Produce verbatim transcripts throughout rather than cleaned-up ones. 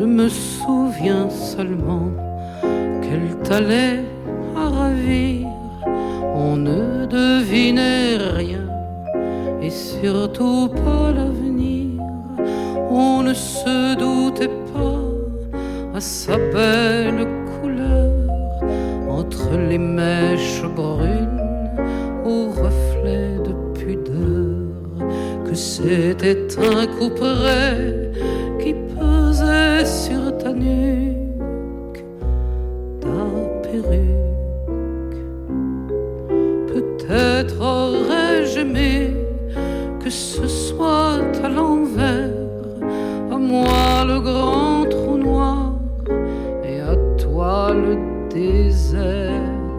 me souviens seulement qu'elle t'allait à ravir. On ne devinait rien et surtout pas l'avenir. On ne se doutait pas à sa belle couleur, entre les mèches brunes au reflet de pudeur, que c'était un coup près qui pesait sur ta nuque, ta perruque. Peut-être aurais-je aimé que ce soit à l'envers, à moi le grand trou noir et à toi le désert,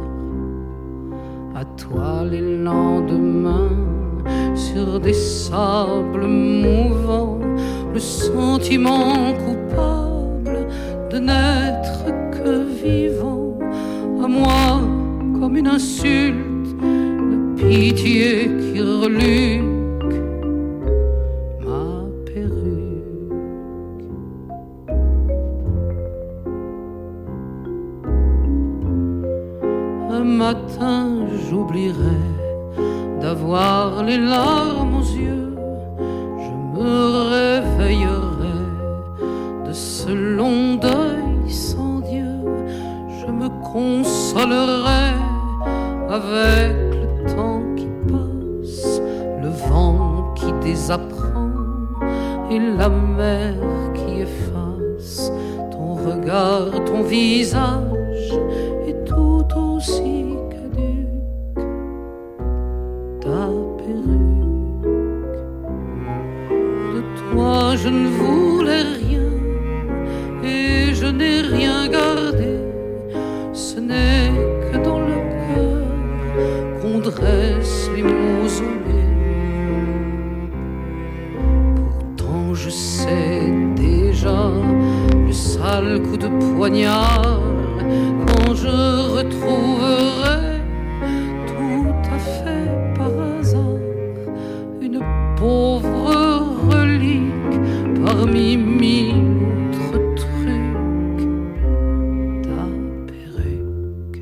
à toi les lendemains sur des sables mouvants, le sentiment coupable de n'être que vivant, à moi comme une insulte, la pitié qui reluque ma perruque. Un matin j'oublierai d'avoir les larmes aux yeux, je me réveillerai de ce long deuil sans Dieu, je me consolerai avec le temps qui passe, le vent qui désapprend et la mer qui efface ton regard, ton visage est tout aussi caduc, ta perruque. De toi je ne voulais rien et je n'ai rien gardé, ce n'est que dans le cœur qu'on dresse les mausolées. Pourtant je sais déjà le sale coup de poignard quand je retrouverai tout à fait par hasard une pauvre relique parmi mille autres trucs, ta perruque.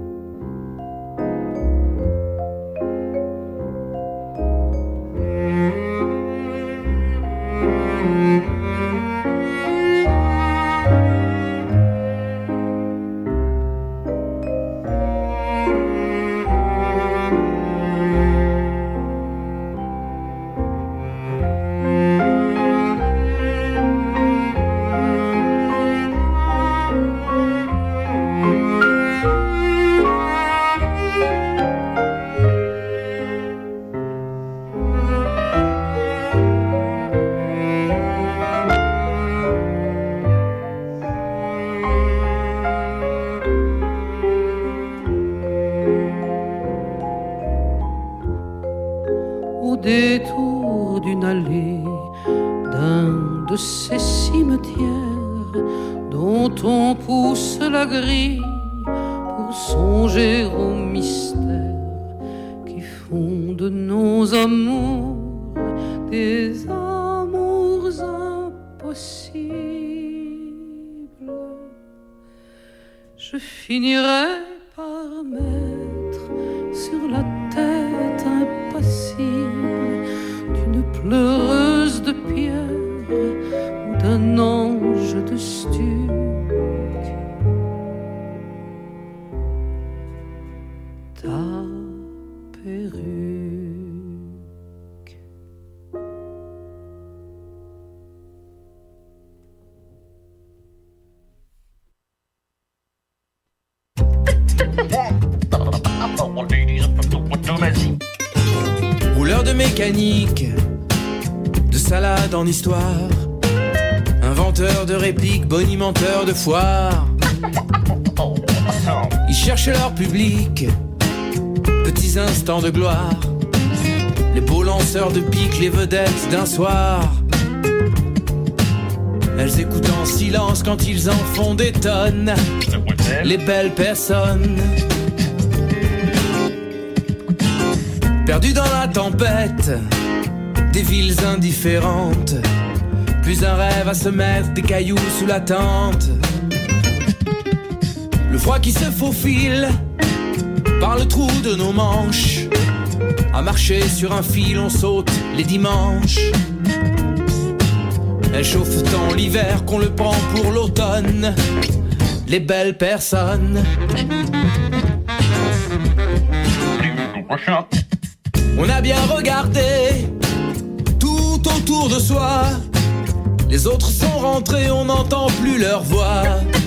Au détour d'une allée d'un de ces cimetières dont on pousse la grille pour songer aux mystères qui font de nos amours des amours impossibles. Je finirai par mettre sur la tête impassible d'une pleureuse de pierre ou d'un ange de stuc. Ta perruque. Rouleur de mécanique, de salade en histoire, inventeur de répliques, bonimenteur de foire. Ils cherchent leur public, petits instants de gloire, les beaux lanceurs de pique, les vedettes d'un soir. Elles écoutent en silence quand ils en font des tonnes, les belles personnes. Perdues dans la tempête des villes indifférentes, plus un rêve à se mettre des cailloux sous la tente. Le froid qui se faufile par le trou de nos manches. À marcher sur un fil, on saute les dimanches. Elle chauffe tant l'hiver qu'on le prend pour l'automne. Les belles personnes. On a bien regardé tout autour de soi. Les autres sont rentrés, on n'entend plus leur voix.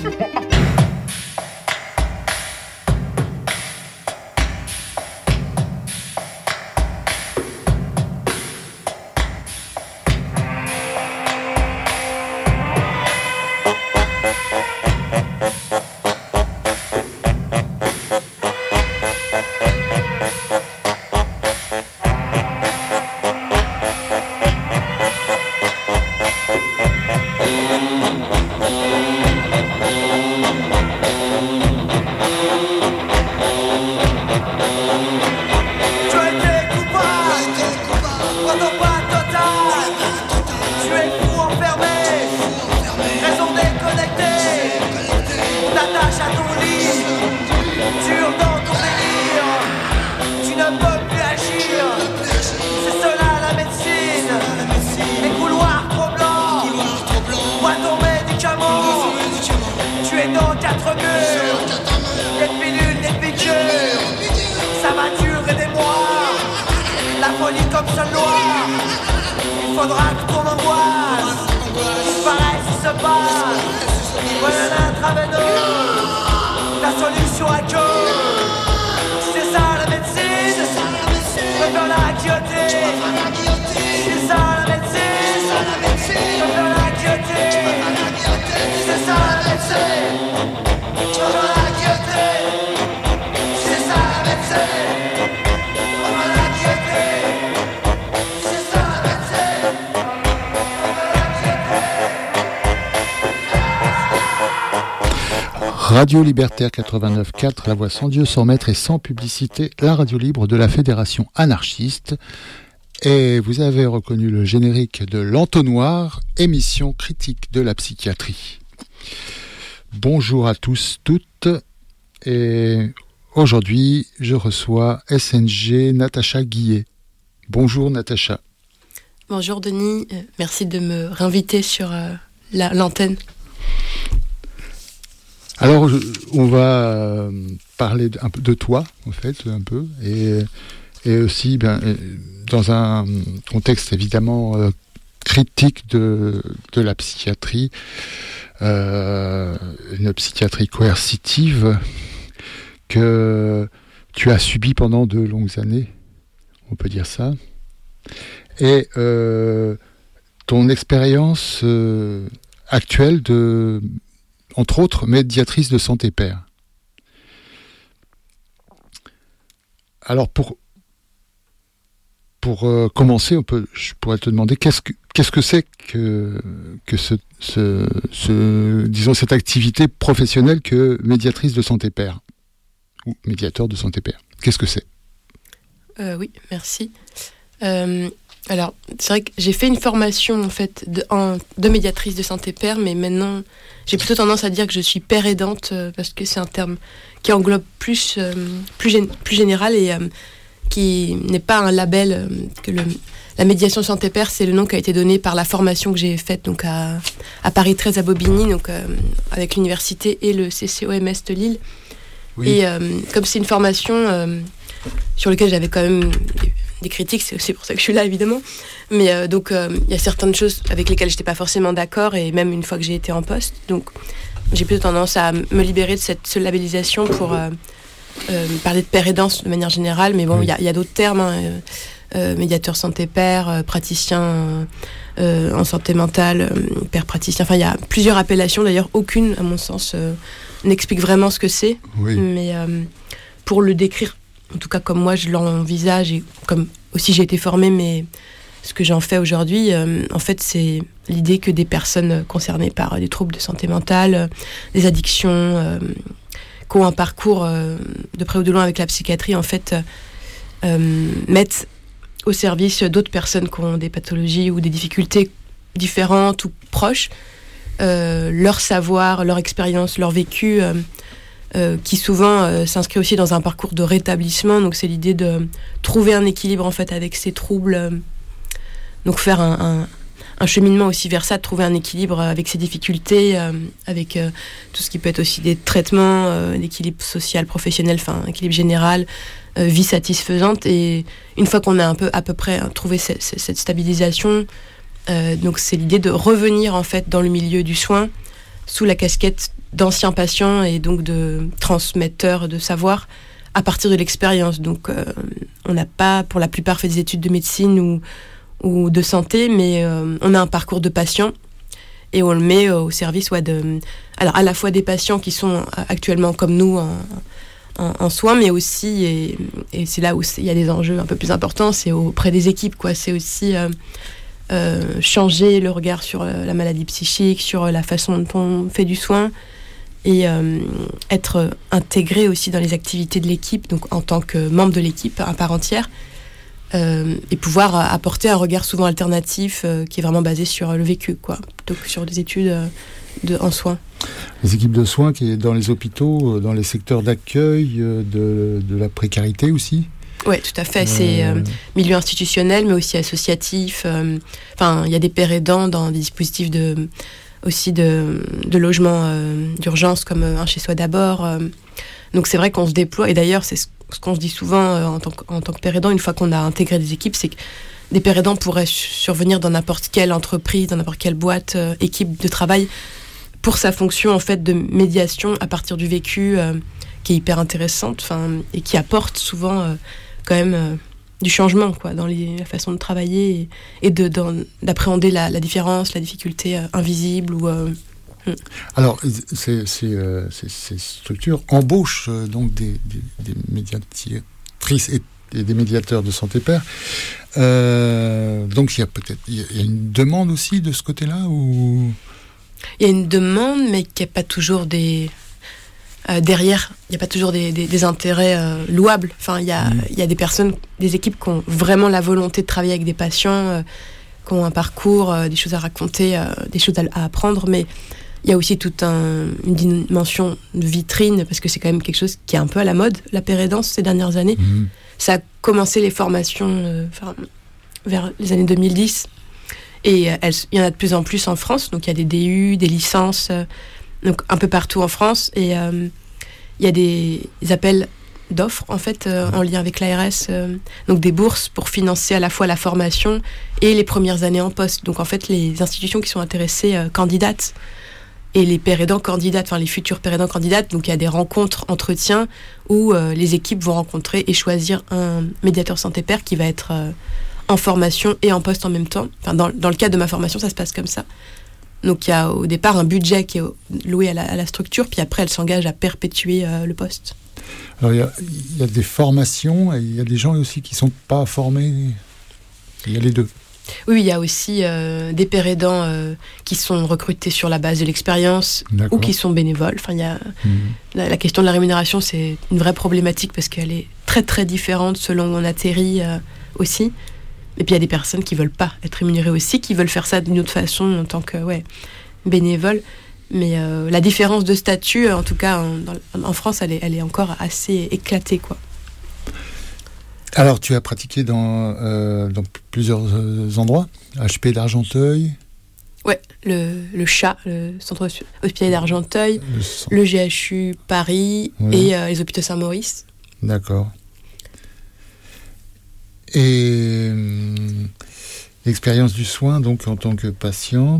Radio Libertaire quatre-vingt-neuf virgule quatre, la voix sans Dieu, sans maître et sans publicité, la radio libre de la Fédération anarchiste. Et vous avez reconnu le générique de l'Entonnoir, émission critique de la psychiatrie. Bonjour à tous, toutes. Et aujourd'hui, je reçois S N G Natacha Guillet. Bonjour Natacha. Bonjour Denis, euh, merci de me réinviter sur euh, la, l'antenne. Alors, je, on va euh, parler de, un peu de toi, en fait, un peu, et, et aussi, ben, dans un contexte évidemment euh, critique de, de la psychiatrie, euh, une psychiatrie coercitive que tu as subie pendant de longues années, on peut dire ça, et euh, ton expérience euh, actuelle de... entre autres, médiatrice de Santé Père. Alors, pour, pour euh, commencer, on peut, je pourrais te demander qu'est-ce que, qu'est-ce que c'est que, que ce, ce, ce, disons, cette activité professionnelle que médiatrice de Santé Père, ou médiateur de Santé Père. Qu'est-ce que c'est ? euh, Oui, merci. Euh, alors, c'est vrai que j'ai fait une formation en fait de, en, de médiatrice de Santé Père, mais maintenant, j'ai plutôt tendance à dire que je suis père aidante euh, parce que c'est un terme qui englobe plus, euh, plus, gén- plus général et euh, qui n'est pas un label euh, que le, la médiation Santé Père, c'est le nom qui a été donné par la formation que j'ai faite donc à, à Paris treize à Bobigny, donc euh, avec l'université et le C C O M S de Lille. Oui. Et euh, comme c'est une formation euh, sur laquelle j'avais quand même des, des critiques, c'est aussi pour ça que je suis là évidemment, mais euh, donc il euh, y a certaines choses avec lesquelles j'étais pas forcément d'accord, et même une fois que j'ai été en poste, donc j'ai plutôt tendance à me libérer de cette, cette labellisation pour euh, euh, parler de père aidance de manière générale, mais bon, il oui. y, y a d'autres termes, hein, euh, euh, médiateur santé père, euh, praticien euh, euh, en santé mentale, euh, père praticien, enfin il y a plusieurs appellations, d'ailleurs aucune à mon sens euh, n'explique vraiment ce que c'est, oui. mais euh, pour le décrire, en tout cas comme moi je l'envisage et comme aussi j'ai été formée, mais ce que j'en fais aujourd'hui, euh, en fait c'est l'idée que des personnes concernées par des troubles de santé mentale, euh, des addictions, euh, qui ont un parcours euh, de près ou de loin avec la psychiatrie, en fait euh, mettent au service d'autres personnes qui ont des pathologies ou des difficultés différentes ou proches, euh, leur savoir, leur expérience, leur vécu, euh, euh, qui souvent euh, s'inscrit aussi dans un parcours de rétablissement. Donc c'est l'idée de trouver un équilibre en fait avec ces troubles, euh, donc faire un, un, un cheminement aussi vers ça, de trouver un équilibre avec ces difficultés, euh, avec euh, tout ce qui peut être aussi des traitements, euh, l'équilibre social, professionnel, enfin un équilibre général, euh, vie satisfaisante. Et une fois qu'on a un peu à peu près trouvé cette, cette stabilisation, euh, donc c'est l'idée de revenir en fait dans le milieu du soin sous la casquette d'anciens patients et donc de transmetteurs de savoir à partir de l'expérience. Donc euh, on n'a pas pour la plupart fait des études de médecine ou, ou de santé, mais euh, on a un parcours de patient et on le met euh, au service ouais, de, alors à la fois des patients qui sont actuellement comme nous en, en, en soins, mais aussi, et, et c'est là où il y a des enjeux un peu plus importants, c'est auprès des équipes, quoi. C'est aussi euh, euh, changer le regard sur euh, la maladie psychique, sur euh, la façon dont on fait du soin, et euh, être intégré aussi dans les activités de l'équipe, donc en tant que membre de l'équipe à part entière, euh, et pouvoir apporter un regard souvent alternatif euh, qui est vraiment basé sur le vécu, quoi, plutôt que sur des études euh, de, en soins. Les équipes de soins qui est dans les hôpitaux, dans les secteurs d'accueil, de, de la précarité aussi. Oui, tout à fait. Euh... C'est euh, milieu institutionnel, mais aussi associatif. Enfin, euh, il y a des pères aidants dans des dispositifs de aussi de, de logement euh, d'urgence comme euh, un chez soi d'abord. Euh. Donc c'est vrai qu'on se déploie, et d'ailleurs c'est ce, ce qu'on se dit souvent euh, en, tant que, en tant que père aidant, une fois qu'on a intégré des équipes, c'est que des pères aidants pourraient survenir dans n'importe quelle entreprise, dans n'importe quelle boîte, euh, équipe de travail, pour sa fonction en fait de médiation à partir du vécu, euh, qui est hyper intéressante, enfin, et qui apporte souvent euh, quand même euh, du changement, quoi, dans les, la façon de travailler et, et de, dans, d'appréhender la, la différence, la difficulté euh, invisible. Ou, euh, Alors, ces, ces, euh, ces, ces structures embauchent euh, donc des, des, des médiatrices et, et des médiateurs de santé père. Euh, donc, il y a peut-être il y a une demande aussi de ce côté-là ou... Il y a une demande, mais qu'il n'y a pas toujours des... Euh, derrière, il n'y a pas toujours des, des, des intérêts euh, louables. Enfin, il y a, mmh. il y a des personnes, des équipes qui ont vraiment la volonté de travailler avec des patients, euh, qui ont un parcours, euh, des choses à raconter, euh, des choses à, à apprendre, mais il y a aussi toute un, une dimension de vitrine, parce que c'est quand même quelque chose qui est un peu à la mode, la pérédance, ces dernières années. Mmh. Ça a commencé les formations euh, vers les années deux mille dix, et il y en a de plus en plus en France, donc il y a des D U, des licences... Euh, donc un peu partout en France, et il euh, y a des, des appels d'offres en fait euh, en lien avec l'A R S, euh, donc des bourses pour financer à la fois la formation et les premières années en poste. Donc en fait les institutions qui sont intéressées euh, candidatent, et les pères aidants candidatent, enfin les futurs pères aidants candidatent. Donc il y a des rencontres, entretiens où euh, les équipes vont rencontrer et choisir un médiateur santé père qui va être euh, en formation et en poste en même temps. Enfin dans, dans le cadre de ma formation ça se passe comme ça. Donc il y a au départ un budget qui est loué à la, à la structure, puis après elle s'engage à perpétuer euh, le poste. Alors il y a, il y a des formations, et il y a des gens aussi qui ne sont pas formés. Il y a les deux. Oui, il y a aussi euh, des pères aidants euh, qui sont recrutés sur la base de l'expérience. D'accord. Ou qui sont bénévoles. Enfin, il y a, mmh. la, la question de la rémunération, c'est une vraie problématique parce qu'elle est très très différente selon où on atterrit euh, aussi. Et puis il y a des personnes qui veulent pas être rémunérées aussi, qui veulent faire ça d'une autre façon en tant que ouais, bénévole. Mais euh, la différence de statut, en tout cas en, dans, en France, elle est, elle est encore assez éclatée, quoi. Alors tu as pratiqué dans, euh, dans plusieurs euh, endroits, H P d'Argenteuil. Ouais, le, le C H A, le Centre Hospitalier d'Argenteuil, le, le G H U Paris, ouais. Et euh, les hôpitaux Saint-Maurice. D'accord. Et euh, l'expérience du soin, donc en tant que patient,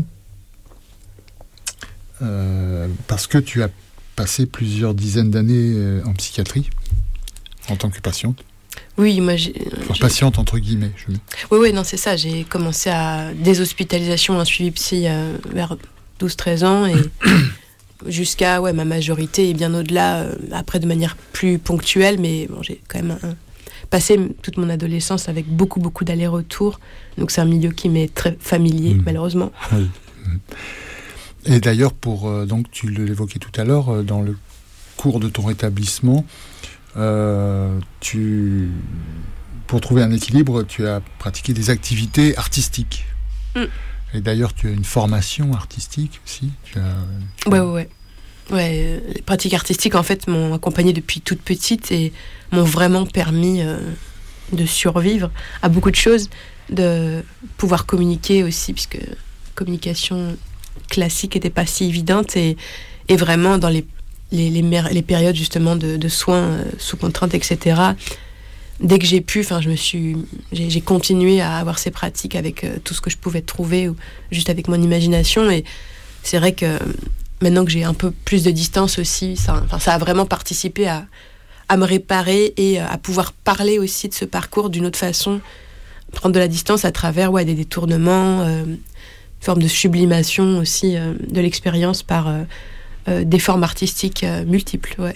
euh, parce que tu as passé plusieurs dizaines d'années euh, en psychiatrie, en tant que patiente. Oui, moi j'ai... Enfin, j'ai... patiente entre guillemets. Je... Oui, oui, non, c'est ça. J'ai commencé à déshospitalisation, un suivi psy euh, vers douze treize ans, et jusqu'à ouais, ma majorité, et bien au-delà, euh, après de manière plus ponctuelle, mais bon, j'ai quand même un... passé toute mon adolescence avec beaucoup, beaucoup d'allers-retours. Donc c'est un milieu qui m'est très familier, mmh. malheureusement. Oui. Et d'ailleurs, pour, euh, donc, tu l'évoquais tout à l'heure, euh, dans le cours de ton rétablissement, euh, tu, pour trouver un équilibre, tu as pratiqué des activités artistiques. Mmh. Et d'ailleurs, tu as une formation artistique aussi. Tu as, tu ouais, ouais, ouais. Ouais, les pratiques artistiques, en fait, m'ont accompagnée depuis toute petite et m'ont vraiment permis euh, de survivre à beaucoup de choses, de pouvoir communiquer aussi, puisque communication classique n'était pas si évidente, et, et vraiment dans les, les, les, mer- les périodes justement de, de soins euh, sous contrainte, et cetera, dès que j'ai pu, enfin, je me suis, j'ai, j'ai continué à avoir ces pratiques avec euh, tout ce que je pouvais trouver, ou juste avec mon imagination, et c'est vrai que maintenant que j'ai un peu plus de distance aussi, ça, enfin, ça a vraiment participé à, à me réparer et à pouvoir parler aussi de ce parcours d'une autre façon, prendre de la distance à travers ouais, des détournements, euh, une forme de sublimation aussi euh, de l'expérience par euh, euh, des formes artistiques euh, multiples. Ouais.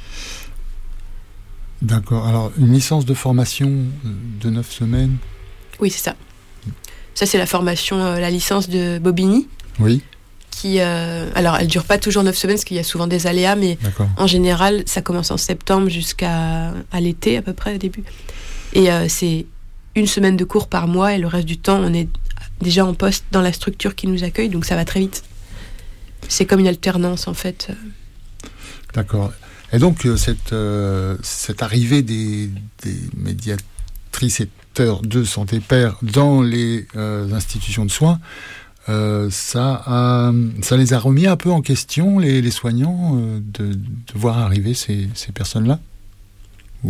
D'accord. Alors, une licence de formation de neuf semaines. Oui, c'est ça. Ça, c'est la formation, euh, la licence de Bobigny. Oui. Qui, euh, alors, elle dure pas toujours neuf semaines, parce qu'il y a souvent des aléas, mais D'accord. En général, ça commence en septembre jusqu'à à l'été, à peu près, au début. Et euh, c'est une semaine de cours par mois, et le reste du temps, on est déjà en poste dans la structure qui nous accueille, donc ça va très vite. C'est comme une alternance, en fait. D'accord. Et donc, euh, cette, euh, cette arrivée des, des médiatrices et de Santé Père dans les euh, institutions de soins, Euh, ça, a, ça les a remis un peu en question, les, les soignants, euh, de, de voir arriver ces, ces personnes-là. Ou...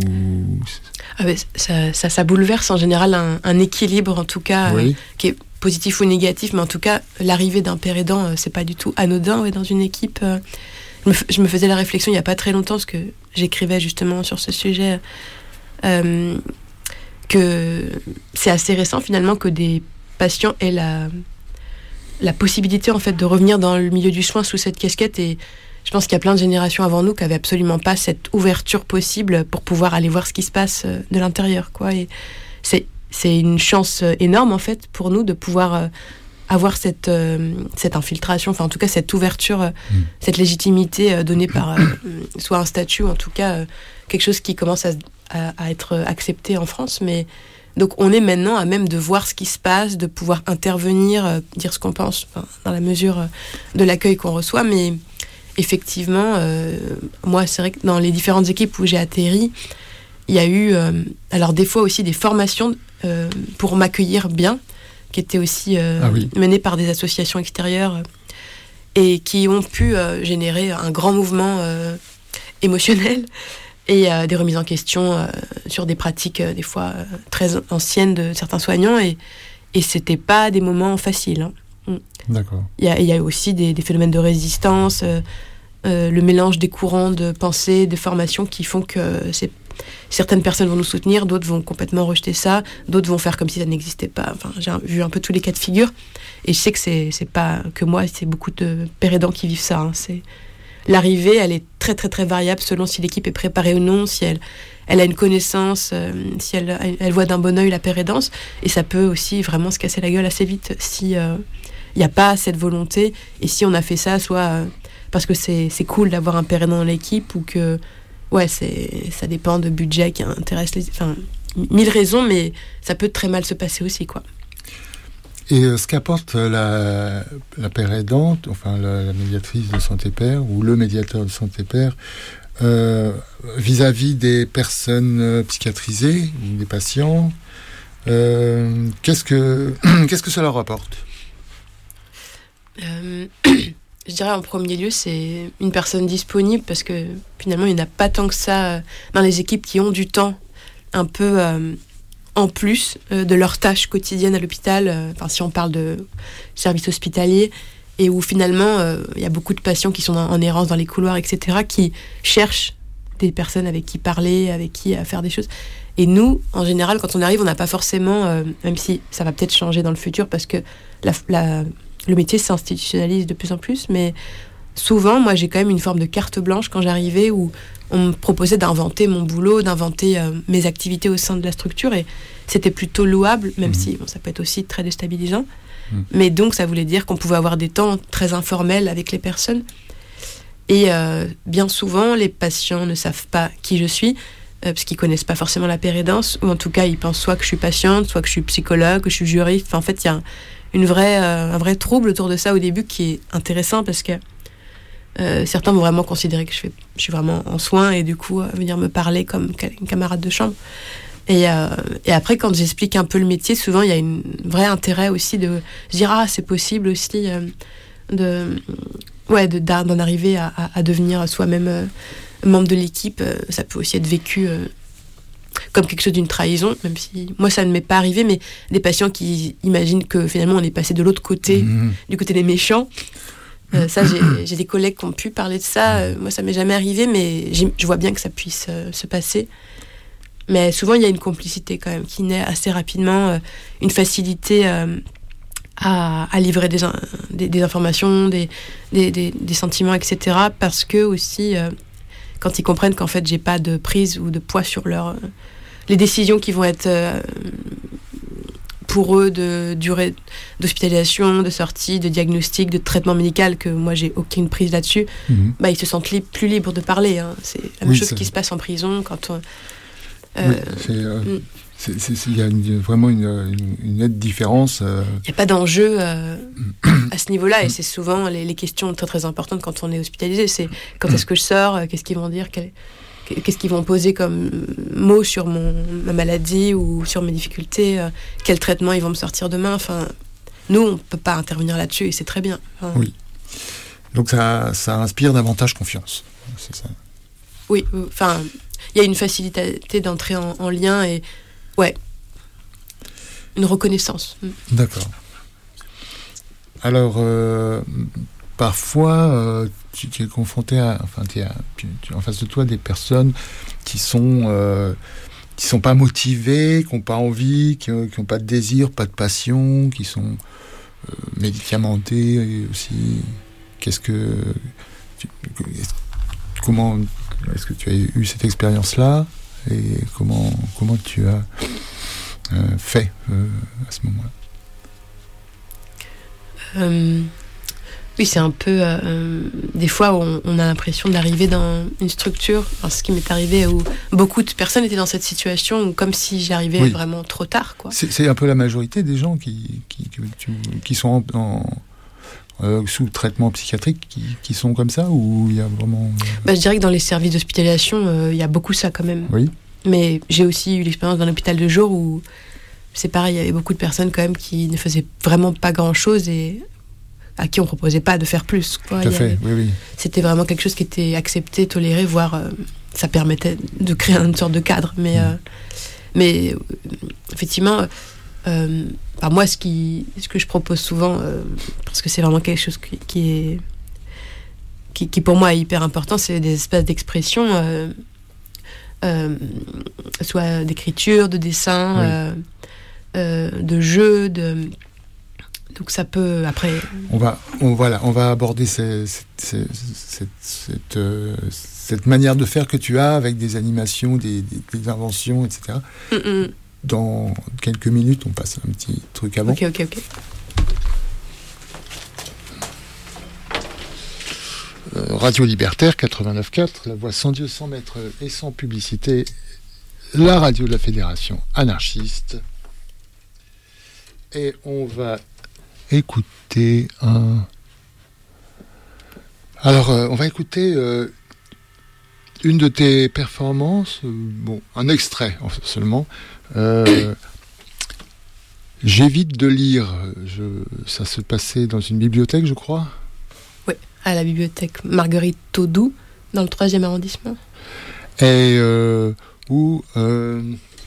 Ah ben, ça, ça, ça bouleverse en général un, un équilibre, en tout cas, oui. euh, qui est positif ou négatif, mais en tout cas, l'arrivée d'un père aidant, euh, c'est pas du tout anodin ouais, dans une équipe. Euh, je, me, je me faisais la réflexion il y a pas très longtemps, parce que j'écrivais justement sur ce sujet, euh, que c'est assez récent finalement que des patients aient la... la possibilité en fait de revenir dans le milieu du soin sous cette casquette, et je pense qu'il y a plein de générations avant nous qui n'avaient absolument pas cette ouverture possible pour pouvoir aller voir ce qui se passe de l'intérieur, quoi. Et c'est, c'est une chance énorme en fait pour nous de pouvoir avoir cette, euh, cette infiltration, enfin en tout cas cette ouverture, euh, mmh. cette légitimité euh, donnée par euh, soit un statut ou en tout cas euh, quelque chose qui commence à, à, à être accepté en France, mais donc on est maintenant à même de voir ce qui se passe, de pouvoir intervenir, euh, dire ce qu'on pense, enfin, dans la mesure euh, de l'accueil qu'on reçoit. Mais effectivement, euh, moi c'est vrai que dans les différentes équipes où j'ai atterri, il y a eu, euh, alors des fois aussi des formations euh, pour m'accueillir bien, qui étaient aussi euh, ah oui. menées par des associations extérieures, euh, et qui ont pu euh, générer un grand mouvement euh, émotionnel. Et euh, des remises en question euh, sur des pratiques euh, des fois euh, très anciennes de certains soignants, et, et c'était pas des moments faciles. Hein. Mm. D'accord. Il y a, il y a aussi des, des phénomènes de résistance, euh, euh, le mélange des courants de pensée, de formation qui font que c'est, certaines personnes vont nous soutenir, d'autres vont complètement rejeter ça, d'autres vont faire comme si ça n'existait pas. Enfin, j'ai vu un peu tous les cas de figure, et je sais que c'est, c'est pas que moi, c'est beaucoup de pères aidants qui vivent ça. Hein. C'est L'arrivée, elle est très très très variable selon si l'équipe est préparée ou non, si elle, elle a une connaissance, euh, si elle, elle voit d'un bon œil la père aidance, et ça peut aussi vraiment se casser la gueule assez vite si il euh, n'y a pas cette volonté, et si on a fait ça soit euh, parce que c'est, c'est cool d'avoir un père aidant dans l'équipe, ou que ouais, c'est, ça dépend de budget qui intéresse les... Enfin, mille raisons, mais ça peut très mal se passer aussi, quoi. Et euh, ce qu'apporte la, la père aidante, enfin la, la médiatrice de Santé Père, ou le médiateur de Santé Père, euh, vis-à-vis des personnes euh, psychiatrisées, ou des patients, euh, qu'est-ce que, qu'est-ce que ça leur apporte ? euh, Je dirais en premier lieu, c'est une personne disponible, parce que finalement, il n'y en a pas tant que ça dans les équipes qui ont du temps un peu... Euh, en plus euh, de leurs tâches quotidiennes à l'hôpital, euh, enfin, si on parle de service hospitalier, et où finalement il euh, y a beaucoup de patients qui sont en, en errance dans les couloirs, et cetera, qui cherchent des personnes avec qui parler, avec qui euh, faire des choses. Et nous, en général, quand on arrive, on n'a pas forcément, euh, même si ça va peut-être changer dans le futur, parce que la, la, le métier s'institutionnalise de plus en plus, mais souvent, moi, j'ai quand même une forme de carte blanche quand j'arrivais, où on me proposait d'inventer mon boulot, d'inventer euh, mes activités au sein de la structure, et c'était plutôt louable, même mmh. si bon, ça peut être aussi très déstabilisant. Mmh. Mais donc, ça voulait dire qu'on pouvait avoir des temps très informels avec les personnes. Et euh, bien souvent, les patients ne savent pas qui je suis, euh, parce qu'ils connaissent pas forcément la père aidance, ou en tout cas, ils pensent soit que je suis patiente, soit que je suis psychologue, que je suis juriste. Enfin, en fait, il y a une vraie, euh, un vrai trouble autour de ça au début qui est intéressant parce que euh, certains vont vraiment considérer que je, fais, je suis vraiment en soins et du coup euh, venir me parler comme une camarade de chambre. Et, euh, et après, quand j'explique un peu le métier, souvent il y a un vrai intérêt aussi de se dire ah, c'est possible aussi euh, de, ouais, de, d'en arriver à, à, à devenir soi-même euh, membre de l'équipe. Euh, ça peut aussi être vécu euh, comme quelque chose d'une trahison, même si moi ça ne m'est pas arrivé, mais des patients qui imaginent que finalement on est passé de l'autre côté, mmh. du côté des méchants. Euh, ça, j'ai, j'ai des collègues qui ont pu parler de ça. Euh, moi, ça m'est jamais arrivé, mais je vois bien que ça puisse euh, se passer. Mais souvent, il y a une complicité quand même qui naît assez rapidement, euh, une facilité euh, à, à livrer des, des, des informations, des, des, des, des sentiments, et cetera. Parce que aussi, euh, quand ils comprennent qu'en fait, j'ai pas de prise ou de poids sur leur, euh, les décisions qui vont être euh, pour eux de durée d'hospitalisation, de sortie, de diagnostic, de traitement médical, que moi, j'ai aucune prise là-dessus, mmh. bah, ils se sentent li- plus libres de parler. Hein. C'est la même oui, chose c'est... qui se passe en prison quand on... Euh, oui, c'est, euh, mm. c'est, c'est, c'est, y a une, vraiment une, une, une nette différence. Il euh... n'y a pas d'enjeu euh, à ce niveau-là, et c'est souvent les, les questions très très importantes quand on est hospitalisé. C'est quand est-ce que je sors, qu'est-ce qu'ils vont dire, quel, qu'est-ce qu'ils vont poser comme mots sur mon, ma maladie ou sur mes difficultés, euh, quel traitement ils vont me sortir demain. Enfin, nous, on ne peut pas intervenir là-dessus, et c'est très bien. Enfin, oui. Donc ça, ça inspire davantage confiance, c'est ça. Oui, enfin... Il y a une facilité d'entrer en, en lien et, ouais, une reconnaissance. D'accord. Alors, euh, parfois, euh, tu, tu es confronté à, enfin, tu es en face de toi des personnes qui sont, euh, qui sont pas motivées, qui n'ont pas envie, qui n'ont pas de désir, pas de passion, qui sont euh, médicamentées aussi. Qu'est-ce que, tu, comment est-ce que tu as eu cette expérience-là et comment, comment tu as euh, fait euh, à ce moment-là? euh, Oui, c'est un peu... Euh, des fois, on, on a l'impression d'arriver dans une structure, enfin, ce qui m'est arrivé, où beaucoup de personnes étaient dans cette situation, où, comme si j'arrivais oui. vraiment trop tard. Quoi. C'est, c'est un peu la majorité des gens qui, qui, qui, qui sont en... en... Euh, sous traitement psychiatrique qui, qui sont comme ça ou il y a vraiment... Bah, je dirais que dans les services d'hospitalisation, euh, il y a beaucoup ça quand même. Oui. Mais j'ai aussi eu l'expérience d'un hôpital de jour où c'est pareil, il y avait beaucoup de personnes quand même qui ne faisaient vraiment pas grand-chose et à qui on ne proposait pas de faire plus. Quoi. Tout à fait, avait... oui, oui. C'était vraiment quelque chose qui était accepté, toléré, voire euh, ça permettait de créer une sorte de cadre. Mais, mmh. euh, mais euh, effectivement... Euh, bah moi, ce, qui, ce que je propose souvent, euh, parce que c'est vraiment quelque chose qui, qui est, qui, qui pour moi est hyper important, c'est des espaces d'expression, euh, euh, soit d'écriture, de dessin, oui. euh, euh, de jeu, de... donc ça peut après. On va, on voilà, on va aborder ces, ces, ces, cette, cette, euh, cette manière de faire que tu as avec des animations, des, des, des inventions, et cetera. Mm-mm. Dans quelques minutes, on passe un petit truc avant. Ok, ok, ok. Euh, Radio Libertaire quatre-vingt-neuf quatre, la voix sans Dieu, sans maître et sans publicité, la radio de la Fédération anarchiste. Et on va écouter un... Alors, euh, on va écouter... Euh, une de tes performances, euh, bon, un extrait seulement. Euh, j'évite de lire. Je, ça se passait dans une bibliothèque, je crois. Oui, à la bibliothèque Marguerite Taudoux, dans le troisième arrondissement. Et euh, où, euh,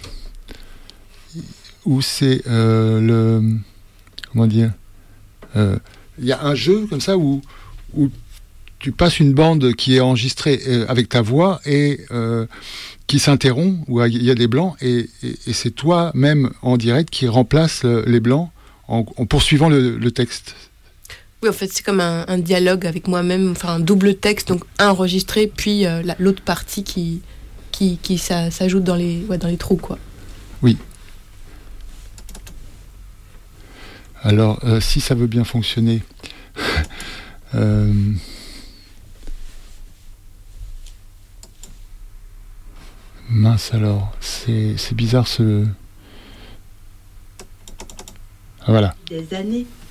où c'est euh, le... Comment dire Il euh, y a un jeu comme ça où... où tu passes une bande qui est enregistrée euh, avec ta voix et euh, qui s'interrompt, où il y a des blancs, et, et, et c'est toi-même en direct qui remplace euh, les blancs en, en poursuivant le, le texte. Oui, en fait, c'est comme un, un dialogue avec moi-même, enfin un double texte, donc un enregistré, puis euh, la, l'autre partie qui, qui, qui ça, s'ajoute dans les, ouais, dans les trous, quoi. Oui. Alors, euh, si ça veut bien fonctionner... euh, Mince alors, c'est, c'est bizarre ce... Ah voilà. Des années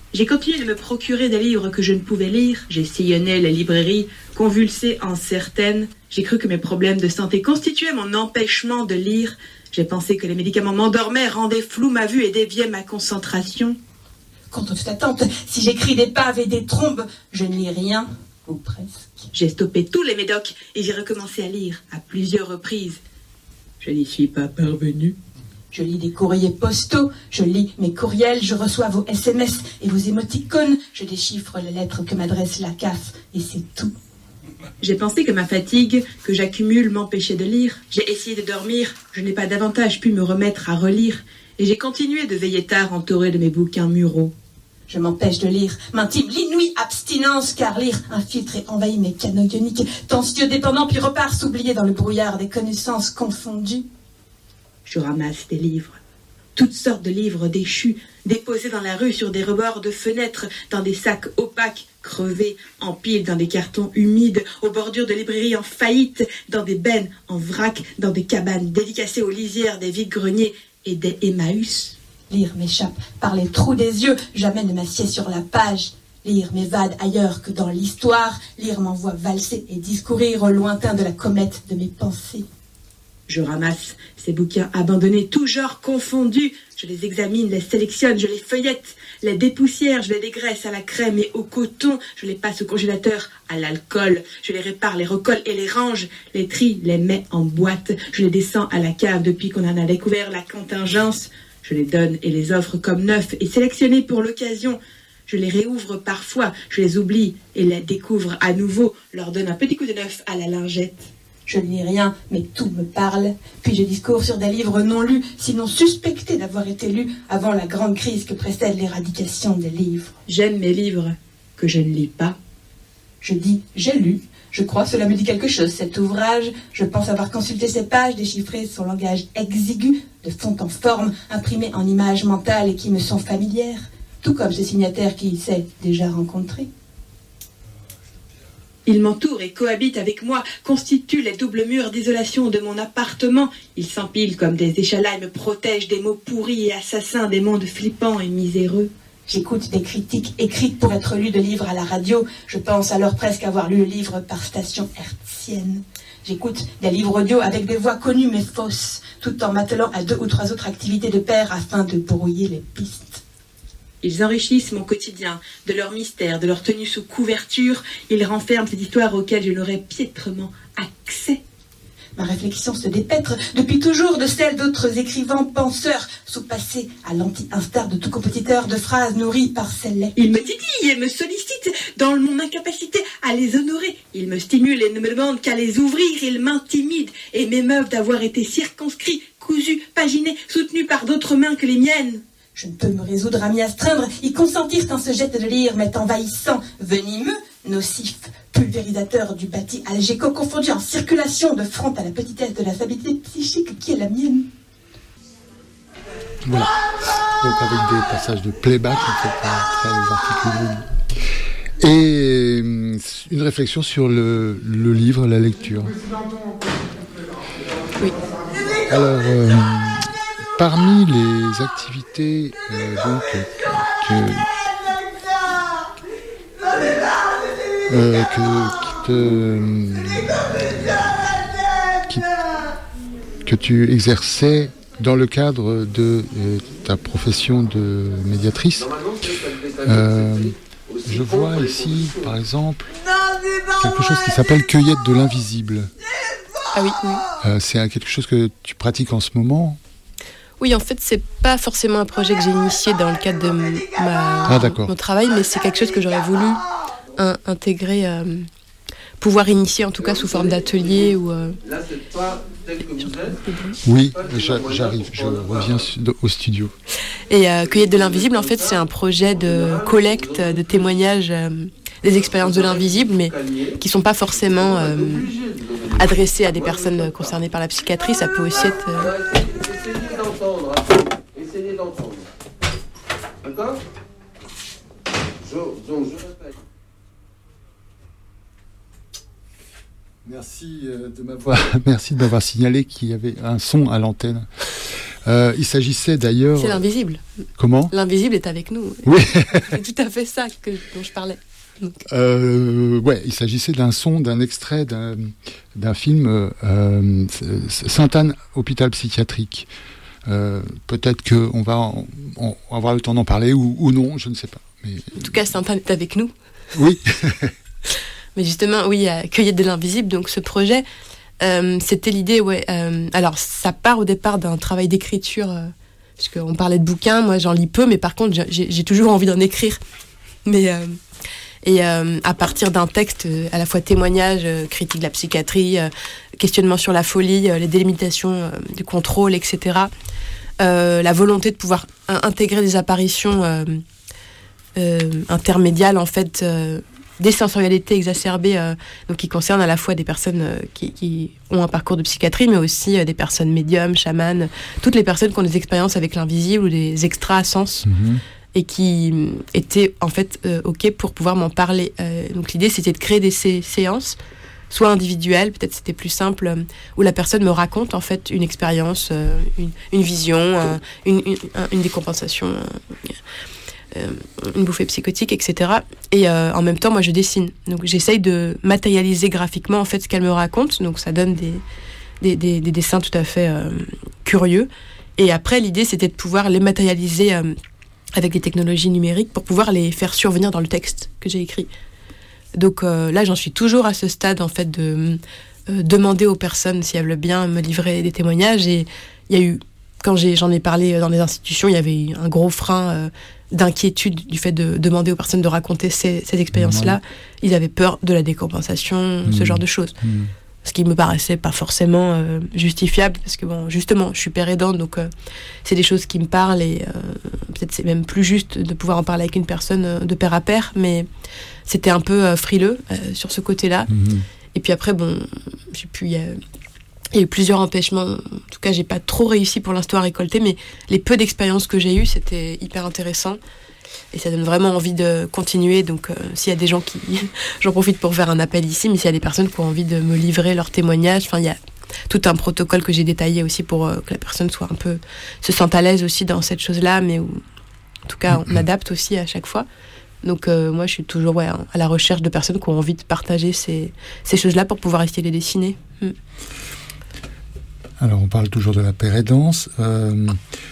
J'ai continué de me procurer des livres que je ne pouvais lire. J'ai sillonné les librairies, convulsé en certaines. J'ai cru que mes problèmes de santé constituaient mon empêchement de lire. J'ai pensé que les médicaments m'endormaient, rendaient floue ma vue et déviaient ma concentration. Contre toute attente, si j'écris des paves et des trombes, je ne lis rien, ou presque. J'ai stoppé tous les médocs et j'ai recommencé à lire à plusieurs reprises. Je n'y suis pas parvenue. Je lis des courriers postaux, je lis mes courriels, je reçois vos S M S et vos émoticônes, je déchiffre les lettres que m'adresse la C A F, et c'est tout. J'ai pensé que ma fatigue, que j'accumule, m'empêchait de lire. J'ai essayé de dormir, je n'ai pas davantage pu me remettre à relire, et j'ai continué de veiller tard entouré de mes bouquins muraux. Je m'empêche de lire, m'intime l'inouïe abstinence, car lire infiltre et envahit mes canaux ioniques, tensieux dépendant, puis repart s'oublier dans le brouillard des connaissances confondues. Je ramasse des livres, toutes sortes de livres déchus, déposés dans la rue sur des rebords de fenêtres, dans des sacs opaques, crevés, en piles dans des cartons humides, aux bordures de librairies en faillite, dans des bennes en vrac, dans des cabanes dédicacées aux lisières des vides-greniers et des Emmaüs. Lire m'échappe par les trous des yeux, jamais ne m'assieds sur la page. Lire m'évade ailleurs que dans l'histoire, lire m'envoie valser et discourir au lointain de la comète de mes pensées. Je ramasse ces bouquins abandonnés, tout genre confondus. Je les examine, les sélectionne, je les feuillette, les dépoussière, je les dégraisse à la crème et au coton. Je les passe au congélateur, à l'alcool. Je les répare, les recolle et les range. Les trie, les mets en boîte. Je les descends à la cave depuis qu'on en a découvert la contingence. Je les donne et les offre comme neufs et sélectionnés pour l'occasion. Je les réouvre parfois, je les oublie et les découvre à nouveau. Leur donne un petit coup de neuf à la lingette. Je ne lis rien, mais tout me parle. Puis je discours sur des livres non lus, sinon suspectés d'avoir été lus avant la grande crise que précède l'éradication des livres. J'aime mes livres que je ne lis pas. Je dis « j'ai lu ». Je crois cela me dit quelque chose, cet ouvrage. Je pense avoir consulté ces pages, déchiffré son langage exigu, de fond en forme, imprimé en images mentales et qui me sont familières, tout comme ce signataire qui s'est déjà rencontré. Il m'entoure et cohabite avec moi, constitue les doubles murs d'isolation de mon appartement. Il s'empile comme des échalas et me protège des mots pourris et assassins, des mondes flippants et miséreux. J'écoute des critiques écrites pour être lues de livres à la radio. Je pense alors presque avoir lu le livre par station hertzienne. J'écoute des livres audio avec des voix connues mais fausses, tout en m'attelant à deux ou trois autres activités de pair afin de brouiller les pistes. Ils enrichissent mon quotidien, de leur mystère, de leur tenue sous couverture. Ils renferment ces histoires auxquelles je n'aurais piètrement accès. Ma réflexion se dépêtre depuis toujours de celle d'autres écrivains penseurs, sous-passés à l'anti-instar de tout compétiteur de phrases nourries par celles-là. Ils me titillent et me sollicitent dans mon incapacité à les honorer. Ils me stimulent et ne me demandent qu'à les ouvrir. Ils m'intimident et m'émeuvent d'avoir été circonscrits, cousus, paginés, soutenus par d'autres mains que les miennes. Je ne peux me résoudre à m'y astreindre, y consentir quand ce jet de lire m'est envahissant, venimeux, nocif, pulvérisateur du bâti algéco, confondu en circulation de front à la petitesse de la stabilité psychique qui est la mienne. Voilà. Donc avec des passages de playback en fait, très articulés. Et une réflexion sur le, le livre, la lecture. Oui. Alors, euh, parmi les activités euh, donc, que, euh, que, qui te, qui, que tu exerçais dans le cadre de euh, ta profession de médiatrice, euh, je vois ici, par exemple, quelque chose qui s'appelle cueillette de l'invisible. Ah oui, oui. Euh, c'est quelque chose que tu pratiques en ce moment. Oui, en fait, c'est pas forcément un projet que j'ai initié dans le cadre de ma, ah, mon travail, mais c'est quelque chose que j'aurais voulu in- intégrer, euh, pouvoir initier en tout cas sous forme d'atelier ou. Euh... Oui, j'arrive, je reviens au studio. Et euh, Cueillette de l'invisible, en fait, c'est un projet de collecte de témoignages euh, des expériences de l'invisible, mais qui sont pas forcément euh, adressés à des personnes concernées par la psychiatrie. Ça peut aussi être. Euh... Essayez d'entendre. Essayez d'entendre. D'accord ? Donc, je répète. Merci de m'avoir, merci de m'avoir signalé qu'il y avait un son à l'antenne. Euh, il s'agissait d'ailleurs... C'est l'invisible. Comment ? L'invisible est avec nous. Oui. C'est tout à fait ça que, dont je parlais. Euh, ouais, il s'agissait d'un son, d'un extrait d'un, d'un film euh, Sainte-Anne, hôpital psychiatrique. Euh, peut-être qu'on va en, en, avoir le temps d'en parler ou, ou non, je ne sais pas. Mais... En tout cas, Sainte-Anne est avec nous. Oui. Mais justement, oui, à Cueillette de l'invisible, donc ce projet, euh, c'était l'idée, ouais. Euh, alors, ça part au départ d'un travail d'écriture, euh, parce qu'on parlait de bouquins, moi j'en lis peu, mais par contre, j'ai, j'ai toujours envie d'en écrire. Mais... Euh, Et euh, à partir d'un texte euh, à la fois témoignage, euh, critique de la psychiatrie, euh, questionnement sur la folie, euh, les délimitations euh, du contrôle, et cetera. Euh, la volonté de pouvoir in- intégrer des apparitions euh, euh, intermédiales, en fait, euh, des sensorialités exacerbées, euh, donc qui concernent à la fois des personnes euh, qui, qui ont un parcours de psychiatrie, mais aussi euh, des personnes médiums, chamanes, toutes les personnes qui ont des expériences avec l'invisible ou des extra-sens. Mmh. Et qui étaient en fait euh, OK pour pouvoir m'en parler. Euh, donc l'idée, c'était de créer des sé- séances, soit individuelles, peut-être c'était plus simple, euh, où la personne me raconte en fait une expérience, euh, une, une vision, euh, une, une, une décompensation, euh, euh, une bouffée psychotique, et cetera. Et euh, en même temps, moi, je dessine. Donc j'essaye de matérialiser graphiquement en fait ce qu'elle me raconte. Donc ça donne des, des, des, des dessins tout à fait euh, curieux. Et après, l'idée, c'était de pouvoir les matérialiser euh, avec des technologies numériques pour pouvoir les faire survenir dans le texte que j'ai écrit. Donc euh, là, j'en suis toujours à ce stade, en fait, de euh, demander aux personnes si elles veulent bien me livrer des témoignages. Et il y a eu, quand j'ai, j'en ai parlé dans des institutions, il y avait eu un gros frein euh, d'inquiétude du fait de demander aux personnes de raconter ces, ces expériences-là. Mmh. Ils avaient peur de la décompensation, mmh. ce genre de choses. Mmh. Ce qui me paraissait pas forcément euh, justifiable, parce que bon, justement, je suis père aidante, donc euh, c'est des choses qui me parlent, et euh, peut-être c'est même plus juste de pouvoir en parler avec une personne euh, de pair à pair, mais c'était un peu euh, frileux euh, sur ce côté-là. Mmh. Et puis après, bon, j'ai pu, il y, y a eu plusieurs empêchements. En tout cas, j'ai pas trop réussi pour l'instant à récolter, mais les peu d'expériences que j'ai eues, c'était hyper intéressant. Et ça donne vraiment envie de continuer. Donc, euh, s'il y a des gens qui... J'en profite pour faire un appel ici, mais s'il y a des personnes qui ont envie de me livrer leurs témoignages, enfin, il y a tout un protocole que j'ai détaillé aussi pour euh, que la personne soit un peu... se sente à l'aise aussi dans cette chose-là, mais où, en tout cas, on adapte aussi à chaque fois. Donc, euh, moi, je suis toujours ouais, à la recherche de personnes qui ont envie de partager ces, ces choses-là pour pouvoir essayer de les dessiner. Mm. Alors, on parle toujours de la pérédance. Euh...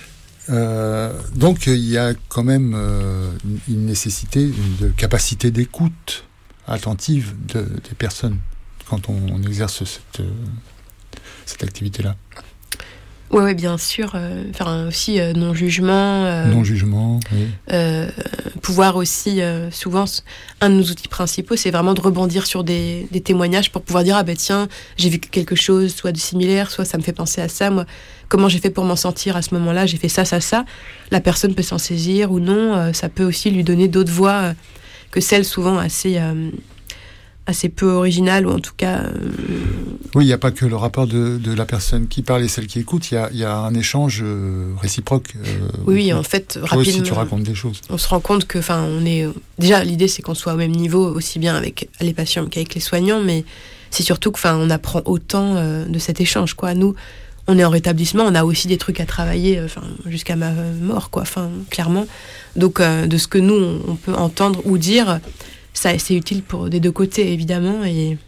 Euh, donc il y a quand même euh, une nécessité de capacité d'écoute attentive de, des personnes quand on, on exerce cette, euh, cette activité-là. Oui, ouais, bien sûr. Euh, enfin, aussi euh, non-jugement. Euh, non-jugement, oui. Euh, pouvoir aussi, euh, souvent, un de nos outils principaux, c'est vraiment de rebondir sur des, des témoignages pour pouvoir dire, ah ben tiens, j'ai vécu quelque chose, soit de similaire, soit ça me fait penser à ça. Moi, comment j'ai fait pour m'en sentir à ce moment-là, j'ai fait ça, ça, ça. La personne peut s'en saisir ou non. Euh, ça peut aussi lui donner d'autres voix euh, que celles souvent assez... Euh, assez peu original, ou en tout cas... Euh... Oui, il n'y a pas que le rapport de, de la personne qui parle et celle qui écoute, il y a, y a un échange euh, réciproque. Euh, oui, en fait, toi rapidement... aussi, tu racontes des choses. On se rend compte que, enfin, on est... Déjà, l'idée, c'est qu'on soit au même niveau, aussi bien avec les patients qu'avec les soignants, mais c'est surtout que, enfin, on apprend autant euh, de cet échange, quoi. Nous, on est en rétablissement, on a aussi des trucs à travailler, enfin, euh, jusqu'à ma mort, quoi, enfin, clairement. Donc, euh, de ce que nous, on, on peut entendre ou dire... Ça, c'est utile pour des deux côtés, évidemment. Et...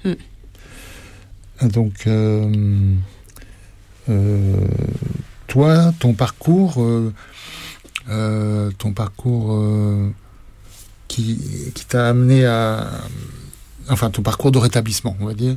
Donc, euh, euh, toi, ton parcours, euh, euh, ton parcours euh, qui, qui t'a amené à... Enfin, ton parcours de rétablissement, on va dire,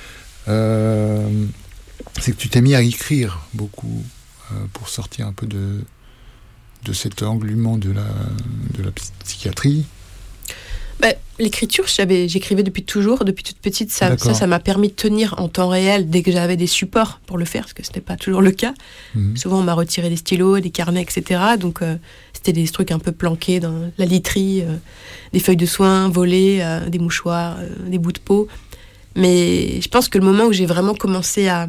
euh, c'est que tu t'es mis à écrire beaucoup euh, pour sortir un peu de, de cet englument de la, de la psychiatrie. Bah, l'écriture, j'avais, j'écrivais depuis toujours, depuis toute petite. Ça, ça, ça m'a permis de tenir en temps réel dès que j'avais des supports pour le faire, parce que ce n'était pas toujours le cas. Mmh. Souvent, on m'a retiré des stylos, des carnets, et cetera. Donc, euh, c'était des trucs un peu planqués dans la literie, euh, des feuilles de soins volées, euh, des mouchoirs, euh, des bouts de peau. Mais je pense que le moment où j'ai vraiment commencé à,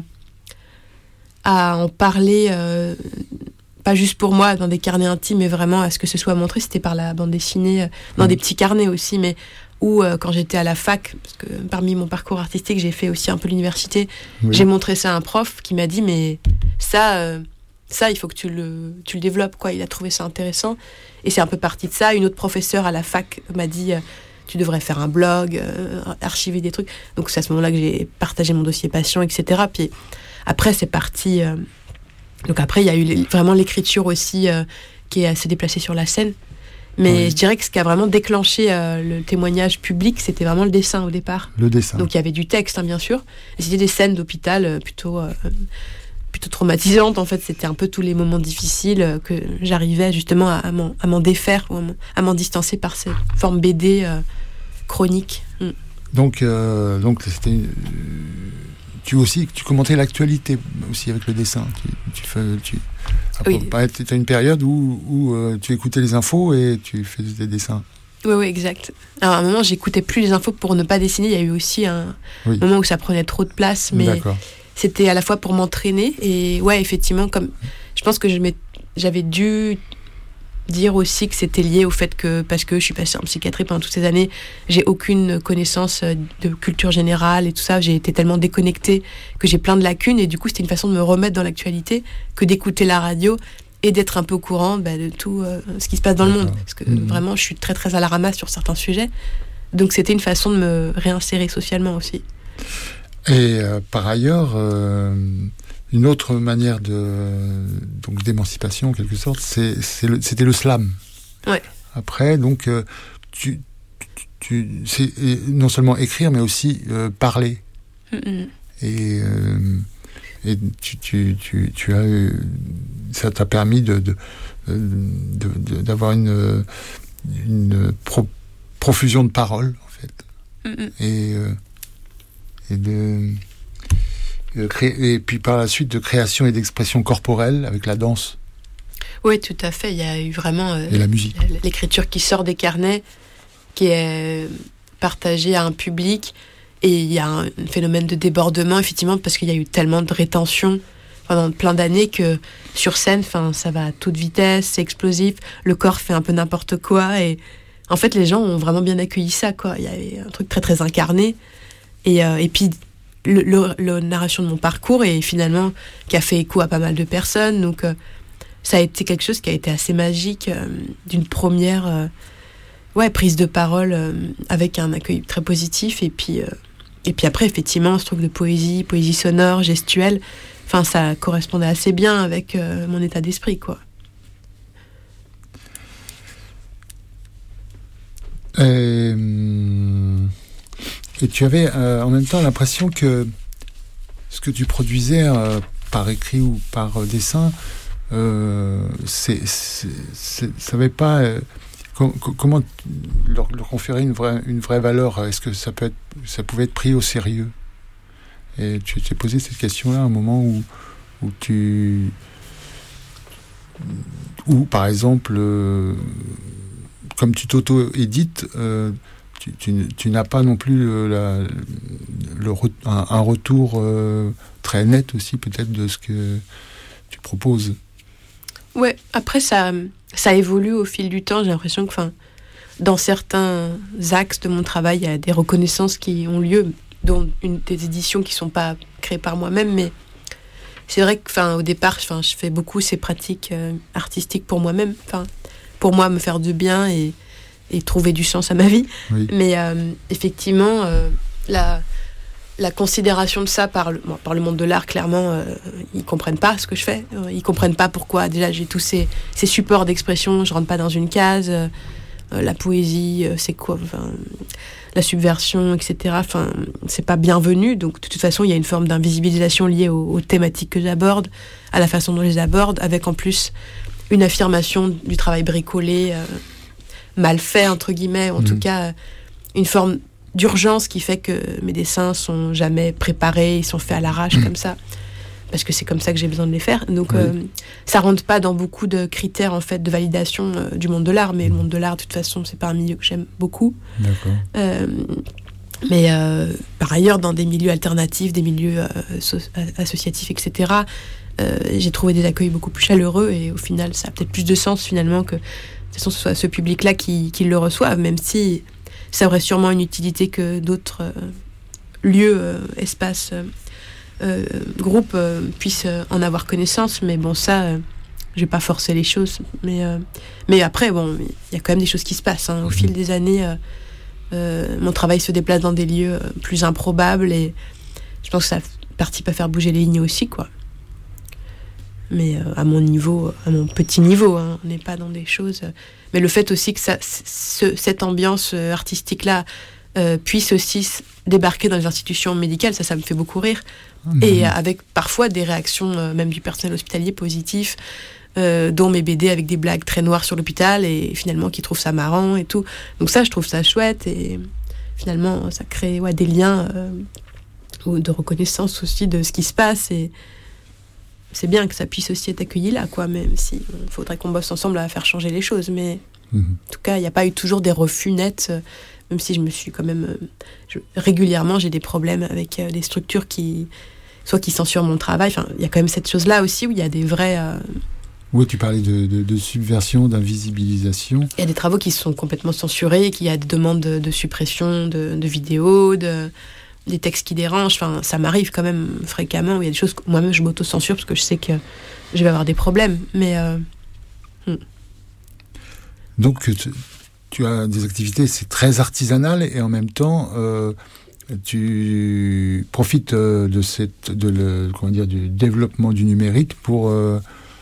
à en parler... Euh, pas juste pour moi, dans des carnets intimes, mais vraiment à ce que ce soit montré, c'était par la bande dessinée, euh, dans mmh. des petits carnets aussi, mais où, euh, quand j'étais à la fac, parce que parmi mon parcours artistique, j'ai fait aussi un peu l'université, oui. J'ai montré ça à un prof qui m'a dit, mais ça, euh, ça, il faut que tu le, tu le développes, quoi. Il a trouvé ça intéressant. Et c'est un peu parti de ça. Une autre professeure à la fac m'a dit, euh, tu devrais faire un blog, euh, archiver des trucs. Donc c'est à ce moment-là que j'ai partagé mon dossier patient, et cetera. Puis après, c'est parti. Euh... Donc après, il y a eu les, vraiment l'écriture aussi euh, qui est assez déplacée sur la scène. Mais oui. Je dirais que ce qui a vraiment déclenché euh, le témoignage public, c'était vraiment le dessin au départ. Le dessin. Donc il y avait du texte, hein, bien sûr. Et c'était des scènes d'hôpital euh, plutôt, euh, plutôt traumatisantes. En fait, c'était un peu tous les moments difficiles euh, que j'arrivais justement à, à, m'en, à m'en défaire, ou à, m'en, à m'en distancer par cette forme B D euh, chronique. Mm. Donc, euh, donc c'était... Une... Tu aussi, tu commentais l'actualité aussi avec le dessin. Tu, tu fais... Tu... Après, oui. Tu as une période où, où euh, tu écoutais les infos et tu faisais des dessins. Oui, oui, exact. Alors, à un moment, j'écoutais plus les infos pour ne pas dessiner. Il y a eu aussi un oui. moment où ça prenait trop de place, mais D'accord. c'était à la fois pour m'entraîner. Et ouais, effectivement, comme je pense que je j'avais dû dire aussi que c'était lié au fait que, parce que je suis passée en psychiatrie pendant toutes ces années, j'ai aucune connaissance de culture générale et tout ça. J'ai été tellement déconnectée que j'ai plein de lacunes. Et du coup, c'était une façon de me remettre dans l'actualité que d'écouter la radio et d'être un peu au courant bah, de tout euh, ce qui se passe dans D'accord. le monde. Parce que mmh. vraiment, je suis très, très à la ramasse sur certains sujets. Donc, c'était une façon de me réinsérer socialement aussi. Et euh, par ailleurs, euh, une autre manière de, donc, d'émancipation, en quelque sorte, c'est, c'est le, c'était le slam. Ouais. Après, donc, euh, tu, tu, tu c'est non seulement écrire, mais aussi euh, parler. Mmh. Et... Euh, Et tu, tu, tu, tu as eu, ça t'a permis de, de, de, de, d'avoir une, une pro, profusion de paroles, en fait. Mm-hmm. Et, et, de, de créer, et puis par la suite de création et d'expression corporelle avec la danse. Oui, tout à fait. Il y a eu vraiment euh, et la musique. L'écriture qui sort des carnets, qui est partagée à un public. Et il y a un phénomène de débordement, effectivement, parce qu'il y a eu tellement de rétention pendant plein d'années que sur scène, ça va à toute vitesse, c'est explosif, le corps fait un peu n'importe quoi. Et en fait, les gens ont vraiment bien accueilli ça, quoi. Il y avait un truc très, très incarné. Et, euh, et puis, le, le, le narration de mon parcours, et finalement, qui a fait écho à pas mal de personnes. Donc, euh, ça a été quelque chose qui a été assez magique, euh, d'une première euh, ouais, prise de parole euh, avec un accueil très positif. Et puis... Euh, Et puis après, effectivement, ce truc de poésie, poésie sonore, gestuelle, enfin, ça correspondait assez bien avec euh, mon état d'esprit, quoi. Et, et tu avais euh, en même temps l'impression que ce que tu produisais euh, par écrit ou par euh, dessin, euh, c'est, c'est, c'est, ça n'avait pas... Euh, Comment leur, leur conférer une vraie, une vraie valeur? Est-ce que ça, peut être, ça pouvait être pris au sérieux? Et tu t'es posé cette question-là à un moment où, où tu... Où, par exemple, euh, comme tu t'auto-édites, euh, tu, tu, tu n'as pas non plus le, la, le, un, un retour euh, très net aussi, peut-être, de ce que tu proposes. Ouais, après, ça... Ça évolue au fil du temps. J'ai l'impression que, enfin, dans certains axes de mon travail, il y a des reconnaissances qui ont lieu, dont une des éditions qui ne sont pas créées par moi-même. Mais c'est vrai que, enfin, au départ, enfin, je fais beaucoup ces pratiques euh, artistiques pour moi-même. Enfin, pour moi, me faire du bien et, et trouver du sens à ma vie. Oui. Mais euh, effectivement, euh, la la considération de ça par le, bon, par le monde de l'art, clairement, euh, ils comprennent pas ce que je fais. Euh, ils comprennent pas pourquoi. Déjà, j'ai tous ces, ces supports d'expression. Je rentre pas dans une case. Euh, la poésie, euh, c'est quoi, enfin, la subversion, et cetera. Enfin, c'est pas bienvenu. Donc, de toute façon, il y a une forme d'invisibilisation liée aux, aux thématiques que j'aborde, à la façon dont je les aborde, avec en plus une affirmation du travail bricolé, euh, mal fait, entre guillemets, en mmh. tout cas, une forme d'urgence qui fait que mes dessins sont jamais préparés, ils sont faits à l'arrache mmh. comme ça, parce que c'est comme ça que j'ai besoin de les faire. Donc oui. euh, ça rentre pas dans beaucoup de critères en fait de validation euh, du monde de l'art, mais le monde de l'art de toute façon c'est pas un milieu que j'aime beaucoup. D'accord. Euh, mais euh, par ailleurs dans des milieux alternatifs, des milieux euh, so- associatifs, et cetera. Euh, j'ai trouvé des accueils beaucoup plus chaleureux et au final ça a peut-être plus de sens finalement que de toute façon ce soit ce public-là qui, qui le reçoive, même si ça aurait sûrement une utilité que d'autres euh, lieux, euh, espaces euh, euh, groupe euh, puisse euh, en avoir connaissance. Mais bon, ça, euh, je vais pas forcer les choses. Mais, euh, mais après, bon, il y a quand même des choses qui se passent. Hein. Au fil des années, euh, euh, mon travail se déplace dans des lieux plus improbables et je pense que ça participe à faire bouger les lignes aussi, quoi. Mais euh, à mon niveau, à mon petit niveau, hein, on n'est pas dans des choses... Euh, mais le fait aussi que ça, ce, cette ambiance euh, artistique-là euh, puisse aussi s- débarquer dans les institutions médicales, ça, ça me fait beaucoup rire. Mmh. Et avec parfois des réactions, euh, même du personnel hospitalier, positifs, euh, dont mes B D avec des blagues très noires sur l'hôpital, et finalement qui trouvent ça marrant et tout. Donc ça, je trouve ça chouette, et finalement, ça crée ouais, des liens euh, de reconnaissance aussi de ce qui se passe, et c'est bien que ça puisse aussi être accueilli là, quoi, même si il faudrait qu'on bosse ensemble à faire changer les choses. Mais mmh. en tout cas, il n'y a pas eu toujours des refus nets, euh, même si je me suis quand même... Euh, je, régulièrement, j'ai des problèmes avec euh, des structures qui... soit qui censurent mon travail. Enfin, il y a quand même cette chose-là aussi où il y a des vrais... Euh, oui, tu parlais de, de, de subversion, d'invisibilisation. Il y a des travaux qui sont complètement censurés, qu'il y a des demandes de, de suppression de, de vidéos, de... des textes qui dérangent, enfin, ça m'arrive quand même fréquemment, où il y a des choses que moi-même je m'auto-censure parce que je sais que je vais avoir des problèmes, mais... Euh... Hmm. Donc, tu, tu as des activités, c'est très artisanal, et en même temps, euh, tu profites de, cette, de le, comment dire, du développement du numérique pour, euh,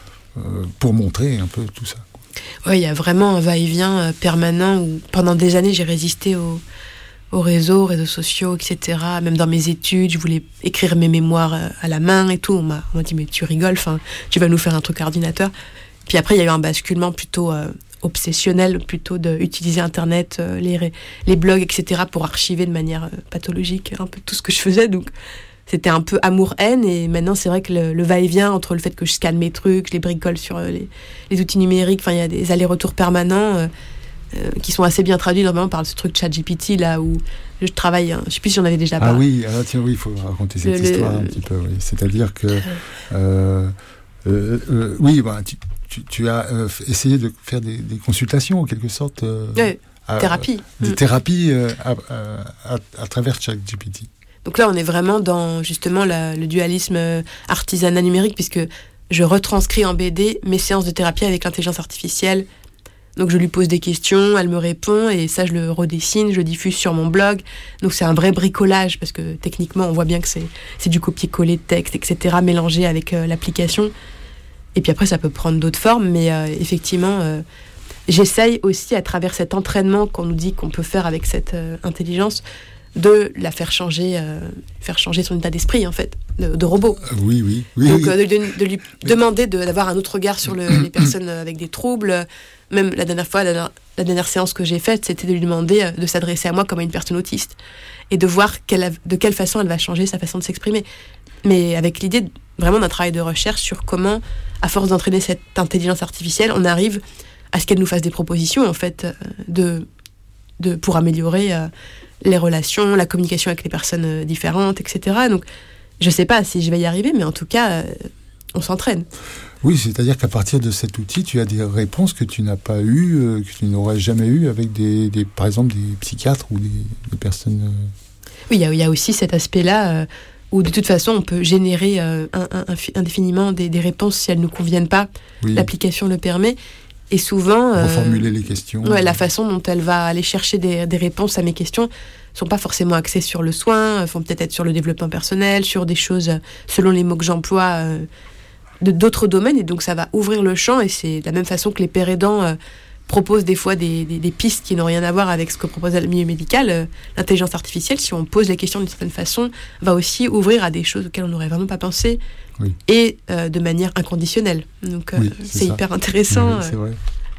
pour montrer un peu tout ça. Oui, il y a vraiment un va-et-vient permanent, où pendant des années, j'ai résisté au... aux réseaux, réseaux sociaux, et cetera. Même dans mes études, je voulais écrire mes mémoires à la main et tout. On m'a, on m'a dit, mais tu rigoles, tu vas nous faire un truc à ordinateur. Puis après, il y a eu un basculement plutôt euh, obsessionnel, plutôt d'utiliser Internet, euh, les, les blogs, et cetera, pour archiver de manière euh, pathologique un peu tout ce que je faisais. Donc, c'était un peu amour-haine. Et maintenant, c'est vrai que le, le va-et-vient entre le fait que je scanne mes trucs, je les bricole sur euh, les, les outils numériques, enfin, il y a des allers-retours permanents. Euh, Euh, qui sont assez bien traduits normalement par ce truc ChatGPT là où je travaille, hein. Je ne sais plus si j'en avais déjà parlé. Ah oui, ah, tiens, oui, il faut raconter cette le, histoire le... un petit peu. Oui. C'est-à-dire que, euh, euh, euh, oui, bah, tu, tu, tu as euh, essayé de faire des, des consultations en quelque sorte. Euh, oui, à, thérapie. Des mm. thérapies euh, à, à, à travers ChatGPT. Donc là, on est vraiment dans justement la, le dualisme artisanat numérique, puisque je retranscris en B D mes séances de thérapie avec l'intelligence artificielle. Donc je lui pose des questions, elle me répond, et ça je le redessine, je le diffuse sur mon blog. Donc c'est un vrai bricolage, parce que techniquement on voit bien que c'est, c'est du copier-coller de texte, et cetera, mélangé avec euh, l'application. Et puis après ça peut prendre d'autres formes, mais euh, effectivement, euh, j'essaye aussi à travers cet entraînement qu'on nous dit qu'on peut faire avec cette euh, intelligence, de la faire changer, euh, faire changer son état d'esprit en fait, de, de robot. Oui, oui, oui. Donc oui. Euh, de, de lui mais... demander de, d'avoir un autre regard sur le, les personnes avec des troubles. Même la dernière fois, la dernière, la dernière séance que j'ai faite, c'était de lui demander de s'adresser à moi comme à une personne autiste et de voir quelle, de quelle façon elle va changer sa façon de s'exprimer. Mais avec l'idée vraiment d'un travail de recherche sur comment, à force d'entraîner cette intelligence artificielle, on arrive à ce qu'elle nous fasse des propositions en fait de, de pour améliorer euh, les relations, la communication avec les personnes différentes, et cetera. Donc, je sais pas si je vais y arriver, mais en tout cas, euh, on s'entraîne. Oui, c'est-à-dire qu'à partir de cet outil, tu as des réponses que tu n'as pas eues, euh, que tu n'aurais jamais eues avec, des, des, par exemple, des psychiatres ou des, des personnes... Euh... Oui, il y, y a aussi cet aspect-là euh, où, de toute façon, on peut générer euh, un, un, indéfiniment des, des réponses si elles ne nous conviennent pas. Oui. L'application le permet. Et souvent... Euh, reformuler les questions. Ouais, la façon dont elle va aller chercher des, des réponses à mes questions ne sont pas forcément axées sur le soin, vont peut-être être sur le développement personnel, sur des choses, selon les mots que j'emploie... Euh, de d'autres domaines, et donc ça va ouvrir le champ, et c'est de la même façon que les pères aidants euh, proposent des fois des, des, des pistes qui n'ont rien à voir avec ce que propose le milieu médical. Euh, l'intelligence artificielle, si on pose les questions d'une certaine façon, va aussi ouvrir à des choses auxquelles on n'aurait vraiment pas pensé, oui. et euh, de manière inconditionnelle. Donc euh, oui, c'est, c'est hyper intéressant. Oui, c'est vrai.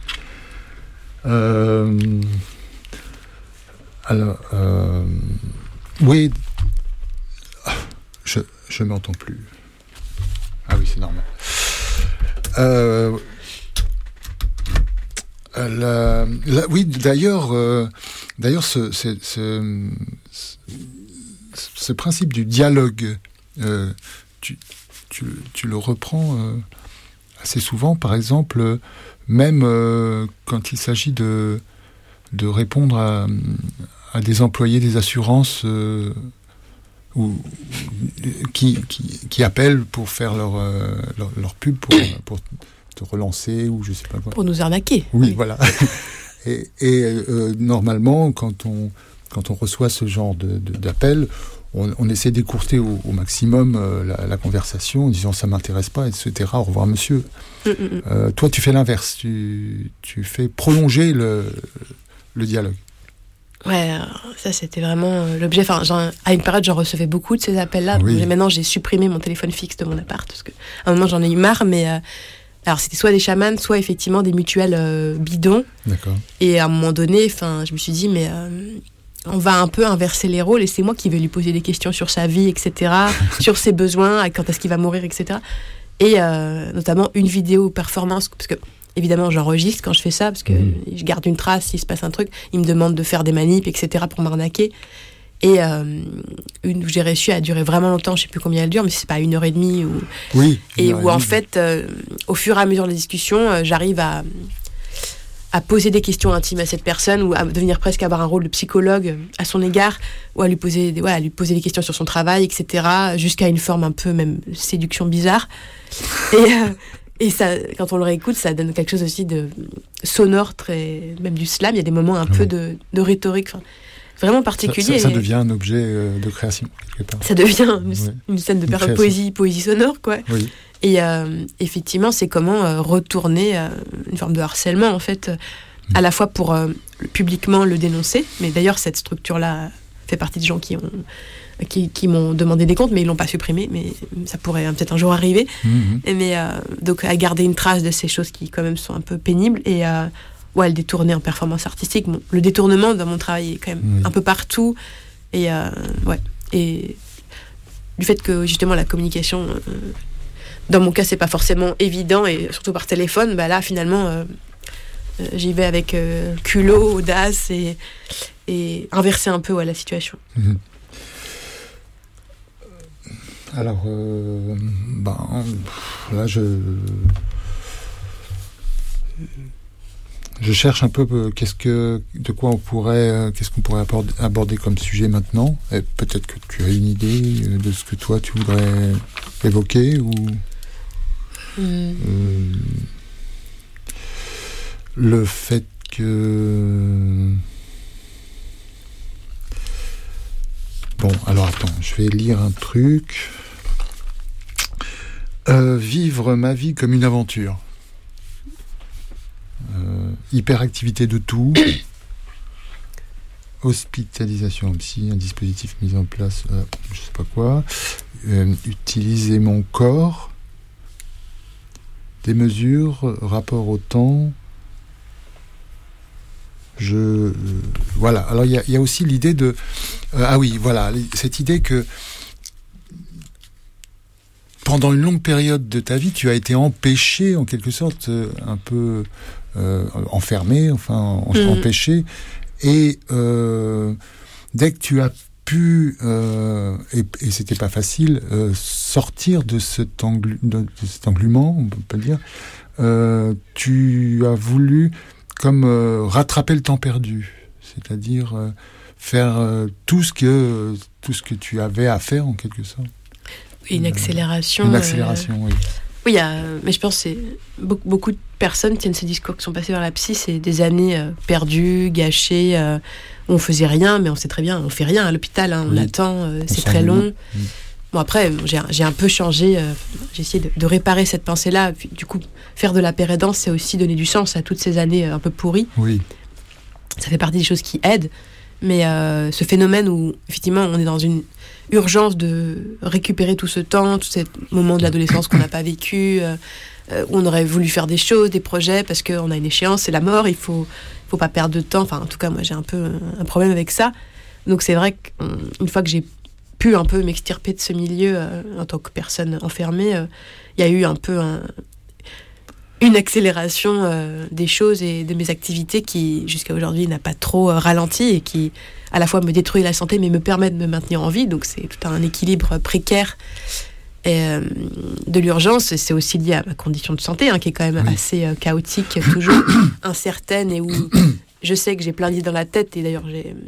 Euh, alors, euh, oui, je je m'entends plus. Ah oui, c'est normal. Euh, la, la, oui, d'ailleurs, euh, d'ailleurs, ce, ce, ce, ce principe du dialogue, euh, tu, tu, tu le reprends euh, assez souvent. Par exemple, même euh, quand il s'agit de, de répondre à, à des employés des assurances. Euh, ou qui, qui, qui appellent pour faire leur, euh, leur, leur pub, pour, pour te relancer ou je sais pas quoi. Pour nous arnaquer. Oui, oui. Voilà. et et euh, normalement, quand on, quand on reçoit ce genre de, de, d'appel, on, on essaie d'écourter au, au maximum euh, la, la conversation en disant ça m'intéresse pas, et cetera. Au revoir, monsieur. Mm, mm, mm. Euh, toi, tu fais l'inverse. Tu, tu fais prolonger le, le dialogue. Ouais, ça c'était vraiment l'objet. Enfin, genre, à une période, j'en recevais beaucoup de ces appels-là. Oui. Donc, maintenant, j'ai supprimé mon téléphone fixe de mon appart parce qu'à un moment, j'en ai eu marre. Mais euh, alors, c'était soit des chamans, soit effectivement des mutuelles euh, bidons. D'accord. Et à un moment donné, enfin, je me suis dit, mais euh, on va un peu inverser les rôles. Et c'est moi qui vais lui poser des questions sur sa vie, et cetera, sur ses besoins, quand est-ce qu'il va mourir, et cetera. Et euh, notamment une vidéo performance, parce que évidemment, j'enregistre quand je fais ça, parce que mmh. je garde une trace, s'il se passe un truc, il me demande de faire des manips, et cetera, pour m'arnaquer. Et euh, une où j'ai réussi à durer vraiment longtemps, je sais plus combien elle dure, mais c'est pas une heure et demie. Ou... Oui. Et où en fait, euh, au fur et à mesure de la discussion, euh, j'arrive à, à poser des questions intimes à cette personne, ou à devenir presque avoir un rôle de psychologue à son égard, ou à lui poser des, ouais, à lui poser des questions sur son travail, et cetera, jusqu'à une forme un peu même séduction bizarre. Et... Euh, Et ça, quand on le réécoute, ça donne quelque chose aussi de sonore, très, même du slam. Il y a des moments un oui. peu de, de rhétorique, enfin, vraiment particulier. Ça, ça, ça devient un objet euh, de création, quelque part. Ça devient une, oui. une scène de une poésie, poésie sonore, quoi. Oui. Et euh, effectivement, c'est comment euh, retourner euh, une forme de harcèlement, en fait, euh, mmh. à la fois pour euh, publiquement le dénoncer. Mais d'ailleurs, cette structure-là fait partie des gens qui ont... Qui, qui m'ont demandé des comptes, mais ils l'ont pas supprimé, mais ça pourrait peut-être un jour arriver. Mmh. Mais euh, donc à garder une trace de ces choses qui quand même sont un peu pénibles et euh, ouais, le détourner en performance artistique. Bon, le détournement dans mon travail est quand même mmh. un peu partout et euh, ouais et du fait que justement la communication, euh, dans mon cas c'est pas forcément évident et surtout par téléphone, bah là finalement euh, euh, j'y vais avec euh, culot, audace et et inverser un peu ouais, la situation. Mmh. Alors, euh, ben, là, je, je cherche un peu qu'est-ce que, de quoi on pourrait, qu'est-ce qu'on pourrait aborder, aborder comme sujet maintenant. Et peut-être que tu as une idée de ce que toi tu voudrais évoquer ou mmh. euh, le fait que. Bon, alors attends, je vais lire un truc. Euh, vivre ma vie comme une aventure. Euh, hyperactivité de tout. Hospitalisation en psy, un dispositif mis en place, euh, je sais pas quoi. Euh, utiliser mon corps. Des mesures, rapport au temps. Je euh, voilà. Alors il y, y a aussi l'idée de euh, ah oui voilà cette idée que pendant une longue période de ta vie, tu as été empêché, en quelque sorte, euh, un peu euh, enfermé, enfin, en, mmh. empêché. Et euh, dès que tu as pu, euh, et, et c'était pas facile, euh, sortir de cet, englu, de, de cet englument, on peut le dire, euh, tu as voulu comme euh, rattraper le temps perdu, c'est-à-dire euh, faire euh, tout ce que tout ce que tu avais à faire, en quelque sorte. Une accélération. Une accélération, euh... oui. Oui, euh, mais je pense que c'est beaucoup, beaucoup de personnes tiennent ce discours qui sont passées vers la psy, c'est des années euh, perdues, gâchées, euh, où on faisait rien, mais on sait très bien, on fait rien à l'hôpital, hein, oui. on attend, euh, on c'est très long. Oui. Bon après, j'ai, j'ai un peu changé, euh, j'ai essayé de, de réparer cette pensée-là. Puis, du coup, faire de la pérédance, c'est aussi donner du sens à toutes ces années euh, un peu pourries. Oui. Ça fait partie des choses qui aident, mais euh, ce phénomène où effectivement on est dans une urgence de récupérer tout ce temps, tous ces moments de l'adolescence qu'on n'a pas vécu, euh, où on aurait voulu faire des choses, des projets, parce qu'on a une échéance, c'est la mort, il faut, faut pas perdre de temps. Enfin, en tout cas, moi, j'ai un peu un problème avec ça. Donc, c'est vrai qu'une fois que j'ai pu un peu m'extirper de ce milieu euh, en tant que personne enfermée, il euh, y a eu un peu un, une accélération euh, des choses et de mes activités qui, jusqu'à aujourd'hui, n'a pas trop euh, ralenti et qui, à la fois, me détruit la santé, mais me permet de me maintenir en vie. Donc, c'est tout un équilibre précaire et, euh, de l'urgence. Et c'est aussi lié à ma condition de santé, hein, qui est quand même oui. assez euh, chaotique, toujours incertaine, et où je sais que j'ai plein d'idées dans la tête. Et d'ailleurs, j'ai,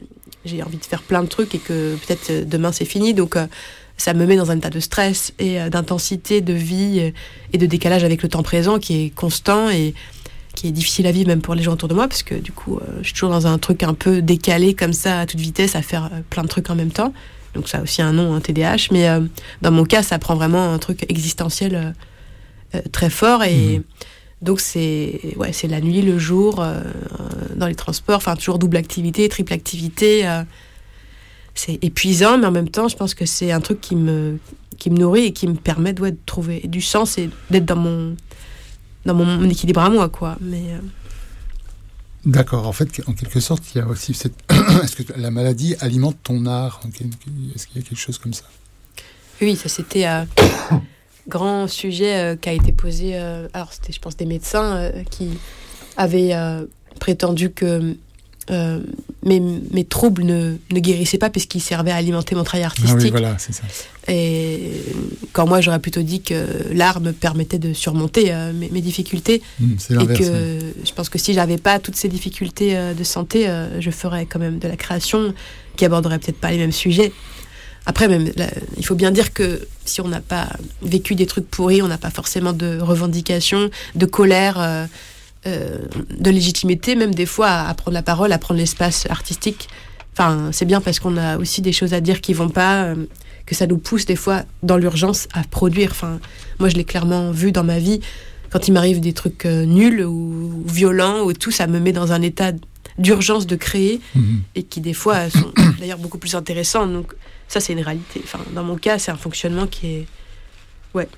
j'ai envie de faire plein de trucs et que peut-être euh, demain c'est fini. Donc euh, ça me met dans un état de stress et euh, d'intensité de vie euh, et de décalage avec le temps présent qui est constant et qui est difficile à vivre même pour les gens autour de moi, parce que du coup, euh, je suis toujours dans un truc un peu décalé comme ça, à toute vitesse, à faire euh, plein de trucs en même temps. Donc ça a aussi un nom, un T D A H, mais euh, dans mon cas, ça prend vraiment un truc existentiel euh, euh, très fort, et mmh. donc c'est, ouais, c'est la nuit, le jour, euh, dans les transports, enfin toujours double activité, triple activité. Euh, c'est épuisant, mais en même temps, je pense que c'est un truc qui me, qui me nourrit et qui me permet ouais, de trouver du sens et d'être dans mon... dans mon, mon équilibre à moi, quoi. Mais euh... D'accord. En fait, en quelque sorte, il y a aussi cette... Est-ce que la maladie alimente ton art? Est-ce qu'il y a quelque chose comme ça? Oui, ça c'était un euh, grand sujet euh, qui a été posé. Euh, alors, c'était, je pense, des médecins euh, qui avaient euh, prétendu que euh, mes, mes troubles ne, ne guérissaient pas puisqu'ils servaient à alimenter mon travail artistique. Ah oui, voilà, c'est ça. Et quand moi, j'aurais plutôt dit que l'art me permettait de surmonter euh, mes, mes difficultés. Mmh, c'est et l'inverse, que oui. Je pense que si j'avais pas toutes ces difficultés euh, de santé, euh, je ferais quand même de la création qui aborderait peut-être pas les mêmes sujets. Après, même, là, il faut bien dire que si on n'a pas vécu des trucs pourris, on n'a pas forcément de revendications, de colère, euh, euh, de légitimité, même des fois à, à prendre la parole, à prendre l'espace artistique. Enfin, c'est bien parce qu'on a aussi des choses à dire qui vont pas... Euh, que ça nous pousse des fois dans l'urgence à produire. Enfin, moi, je l'ai clairement vu dans ma vie. Quand il m'arrive des trucs euh, nuls ou, ou violents ou tout, ça me met dans un état d'urgence de créer mmh. et qui, des fois, sont d'ailleurs beaucoup plus intéressants. Donc, ça, c'est une réalité. Enfin, dans mon cas, c'est un fonctionnement qui est... Ouais.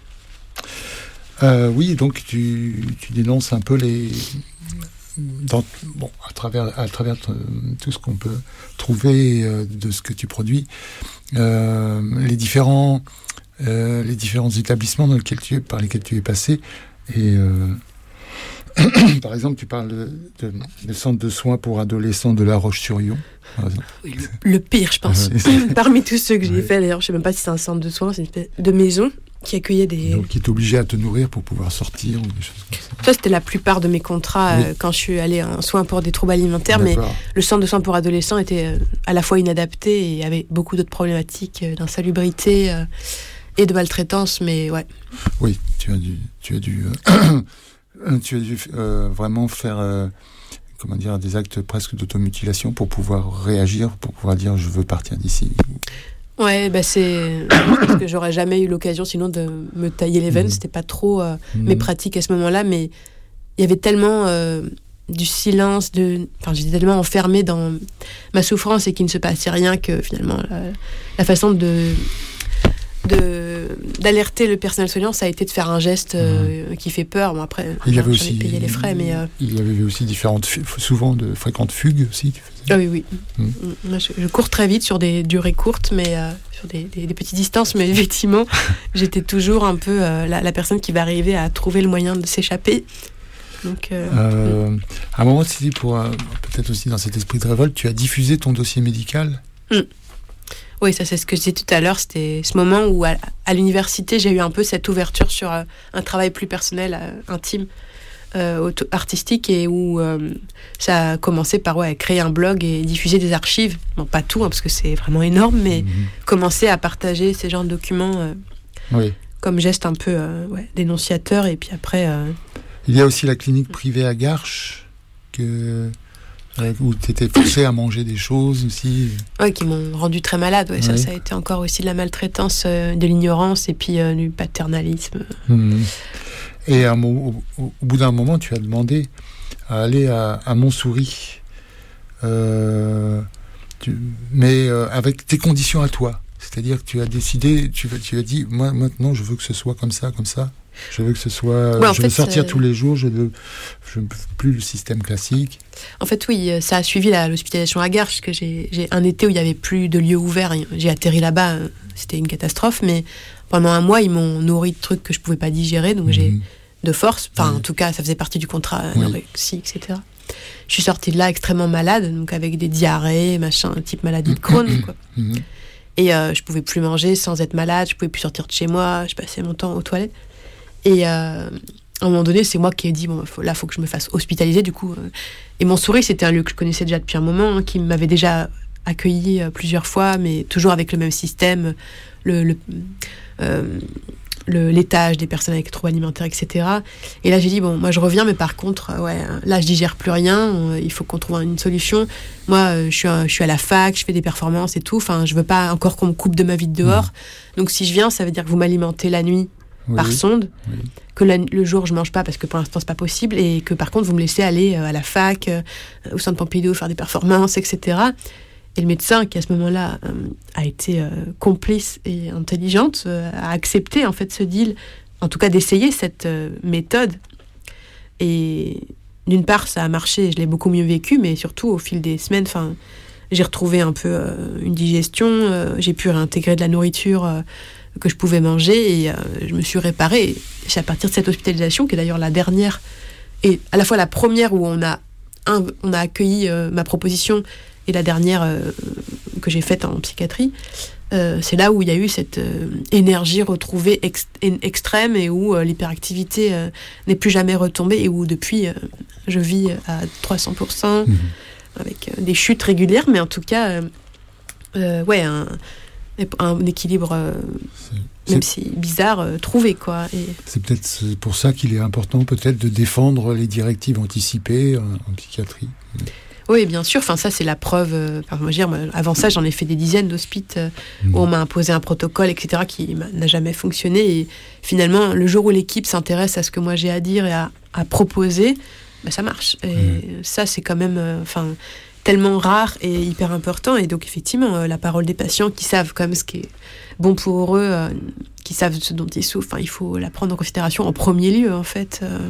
Euh, oui, donc tu, tu dénonces un peu les... Dans, bon, à travers, à travers tout ce qu'on peut trouver euh, de ce que tu produis, euh, les différents, euh, les différents établissements dans lesquels tu, par lesquels tu es passé, et euh, par exemple, tu parles de, de, de centre de soins pour adolescents de La Roche-sur-Yon. Oui, le, le pire, je pense. Parmi tous ceux que j'ai ouais. fait, d'ailleurs, je sais même pas si c'est un centre de soins, c'est une espèce de maison qui accueillait des... Donc, qui est obligé à te nourrir pour pouvoir sortir ou des choses comme ça. Ça, c'était la plupart de mes contrats oui. euh, quand je suis allée en soins pour des troubles alimentaires, D'accord. mais le centre de soins pour adolescents était euh, à la fois inadapté et avait beaucoup d'autres problématiques euh, d'insalubrité euh, et de maltraitance, mais ouais. Oui, tu as dû, tu as dû, euh, tu as dû euh, vraiment faire... Euh, comment dire, des actes presque d'automutilation pour pouvoir réagir, pour pouvoir dire je veux partir d'ici. Ouais, bah c'est parce que j'aurais jamais eu l'occasion sinon de me tailler les veines. Mmh. C'était pas trop euh, mmh. mes pratiques à ce moment-là, mais il y avait tellement euh, du silence, de, enfin j'étais tellement enfermée dans ma souffrance et qu'il ne se passait rien que finalement la, la façon de de d'alerter le personnel soignant, ça a été de faire un geste euh, mmh. qui fait peur. Bon après, il y avait j'en aussi ai payé les frais, mais euh... il y avait aussi différentes, souvent de fréquentes fugues aussi. Tu faisais. Ah oui, oui. Mmh. Moi, je, je cours très vite sur des durées courtes, mais euh, sur des, des, des petites distances, mais effectivement, j'étais toujours un peu euh, la, la personne qui va arriver à trouver le moyen de s'échapper. Donc, euh, euh, mmh. à un moment, c'était pour euh, peut-être aussi dans cet esprit de révolte, tu as diffusé ton dossier médical. Mmh. Oui, ça c'est ce que je disais tout à l'heure, c'était ce moment où à, à l'université j'ai eu un peu cette ouverture sur euh, un travail plus personnel, euh, intime, euh, auto- artistique, et où euh, ça a commencé par ouais, créer un blog et diffuser des archives, bon pas tout hein, parce que c'est vraiment énorme, mais mmh. commencer à partager ces genres de documents euh, oui. comme geste un peu euh, ouais, dénonciateur, et puis après... Euh... Il y a aussi la clinique privée à Garches, que... où tu étais forcé à manger des choses aussi. Oui, qui m'ont rendu très malade. Ouais. Ouais. Ça, ça a été encore aussi de la maltraitance, euh, de l'ignorance et puis euh, du paternalisme. Mmh. Et à, au, au, au bout d'un moment, tu as demandé à aller à, à Montsouris, euh, tu, mais euh, avec tes conditions à toi. C'est-à-dire que tu as décidé, tu, tu as dit, moi maintenant je veux que ce soit comme ça, comme ça. Je veux que ce soit... Ouais, je veux fait, sortir c'est... tous les jours, je ne veux, je veux plus le système classique. En fait, oui, ça a suivi la, l'hospitalisation à Garches, parce que j'ai, j'ai un été où il n'y avait plus de lieux ouverts. J'ai atterri là-bas, c'était une catastrophe, mais pendant un mois, ils m'ont nourri de trucs que je ne pouvais pas digérer, donc mmh. j'ai de force. Enfin, mmh. en tout cas, ça faisait partie du contrat, oui. anorexie, et cetera. Je suis sortie de là extrêmement malade, donc avec des diarrhées, machin, type maladie de Crohn, quoi. Mmh. Et euh, je ne pouvais plus manger sans être malade, je ne pouvais plus sortir de chez moi, je passais mon temps aux toilettes. Et euh, à un moment donné, c'est moi qui ai dit, bon, faut, là, il faut que je me fasse hospitaliser, du coup. Euh, et Montsouris, c'était un lieu que je connaissais déjà depuis un moment, hein, qui m'avait déjà accueilli euh, plusieurs fois, mais toujours avec le même système, le, le, euh, le, l'étage des personnes avec troubles alimentaires, et cetera. Et là, j'ai dit, bon, moi, je reviens, mais par contre, euh, ouais, là, je digère plus rien, euh, il faut qu'on trouve une solution. Moi, euh, je, suis, je suis à la fac, je fais des performances et tout, enfin, je veux pas encore qu'on me coupe de ma vie de dehors. Mmh. Donc, si je viens, ça veut dire que vous m'alimentez la nuit oui. par sonde, oui. que la, le jour, je mange pas parce que pour l'instant, c'est pas possible, et que par contre, vous me laissez aller euh, à la fac, euh, au centre Pompidou, faire des performances, et cetera. Et le médecin, qui à ce moment-là euh, a été euh, complice et intelligente, euh, a accepté en fait ce deal, en tout cas d'essayer cette euh, méthode. Et d'une part, ça a marché, je l'ai beaucoup mieux vécu, mais surtout au fil des semaines, enfin, j'ai retrouvé un peu euh, une digestion, euh, j'ai pu réintégrer de la nourriture euh, que je pouvais manger, et euh, je me suis réparée. Et c'est à partir de cette hospitalisation, qui est d'ailleurs la dernière, et à la fois la première où on a, un, on a accueilli euh, ma proposition, et la dernière euh, que j'ai faite en psychiatrie, euh, c'est là où il y a eu cette euh, énergie retrouvée ex- extrême, et où euh, l'hyperactivité euh, n'est plus jamais retombée, et où depuis, euh, je vis à trois cents pour cent, mmh. avec euh, des chutes régulières, mais en tout cas, euh, euh, ouais, un, un équilibre, euh, c'est, même c'est, si bizarre, euh, trouvé, quoi. Et... C'est peut-être c'est pour ça qu'il est important, peut-être, de défendre les directives anticipées en, en psychiatrie. Oui, bien sûr. Enfin, ça, c'est la preuve. Euh, moi, je veux dire, avant ça, j'en ai fait des dizaines d'hospices euh, mmh. où on m'a imposé un protocole, et cetera, qui n'a jamais fonctionné. Et finalement, le jour où l'équipe s'intéresse à ce que moi j'ai à dire et à, à proposer, bah, ça marche. Et mmh. ça, c'est quand même euh, enfin, tellement rare et hyper important. Et donc, effectivement, euh, la parole des patients qui savent comme ce qui est bon pour eux, euh, qui savent ce dont ils souffrent, il faut la prendre en considération en premier lieu, en fait. Euh,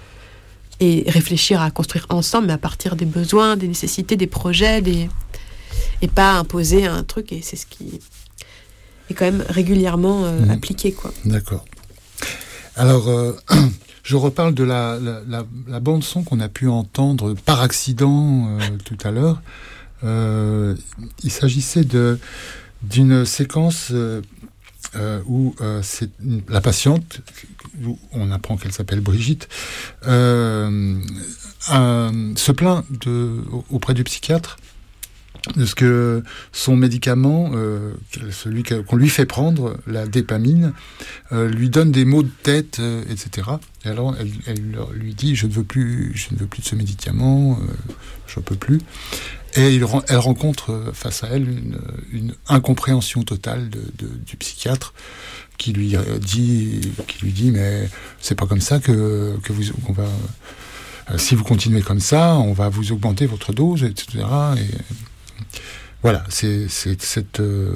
et réfléchir à construire ensemble, mais à partir des besoins, des nécessités, des projets, des... et pas imposer un truc, et c'est ce qui est quand même régulièrement euh, mmh. appliqué, quoi. D'accord. Alors, euh, je reparle de la, la, la, la bande-son qu'on a pu entendre par accident euh, tout à l'heure. Euh, il s'agissait de, d'une séquence... Euh, Euh, où euh, c'est une, la patiente, où on apprend qu'elle s'appelle Brigitte, euh, euh, se plaint de, auprès du psychiatre de ce que son médicament, euh, celui qu'on lui fait prendre, la dépamine, euh, lui donne des maux de tête, euh, et cetera. Et alors elle, elle lui dit je ne veux plus, je ne veux plus de ce médicament, euh, je ne peux plus. Et il, elle rencontre face à elle une, une incompréhension totale de, de, du psychiatre qui lui dit, qui lui dit mais c'est pas comme ça que, que vous, qu'on va, euh, si vous continuez comme ça, on va vous augmenter votre dose, et cetera. Et voilà, c'est, c'est cette, euh,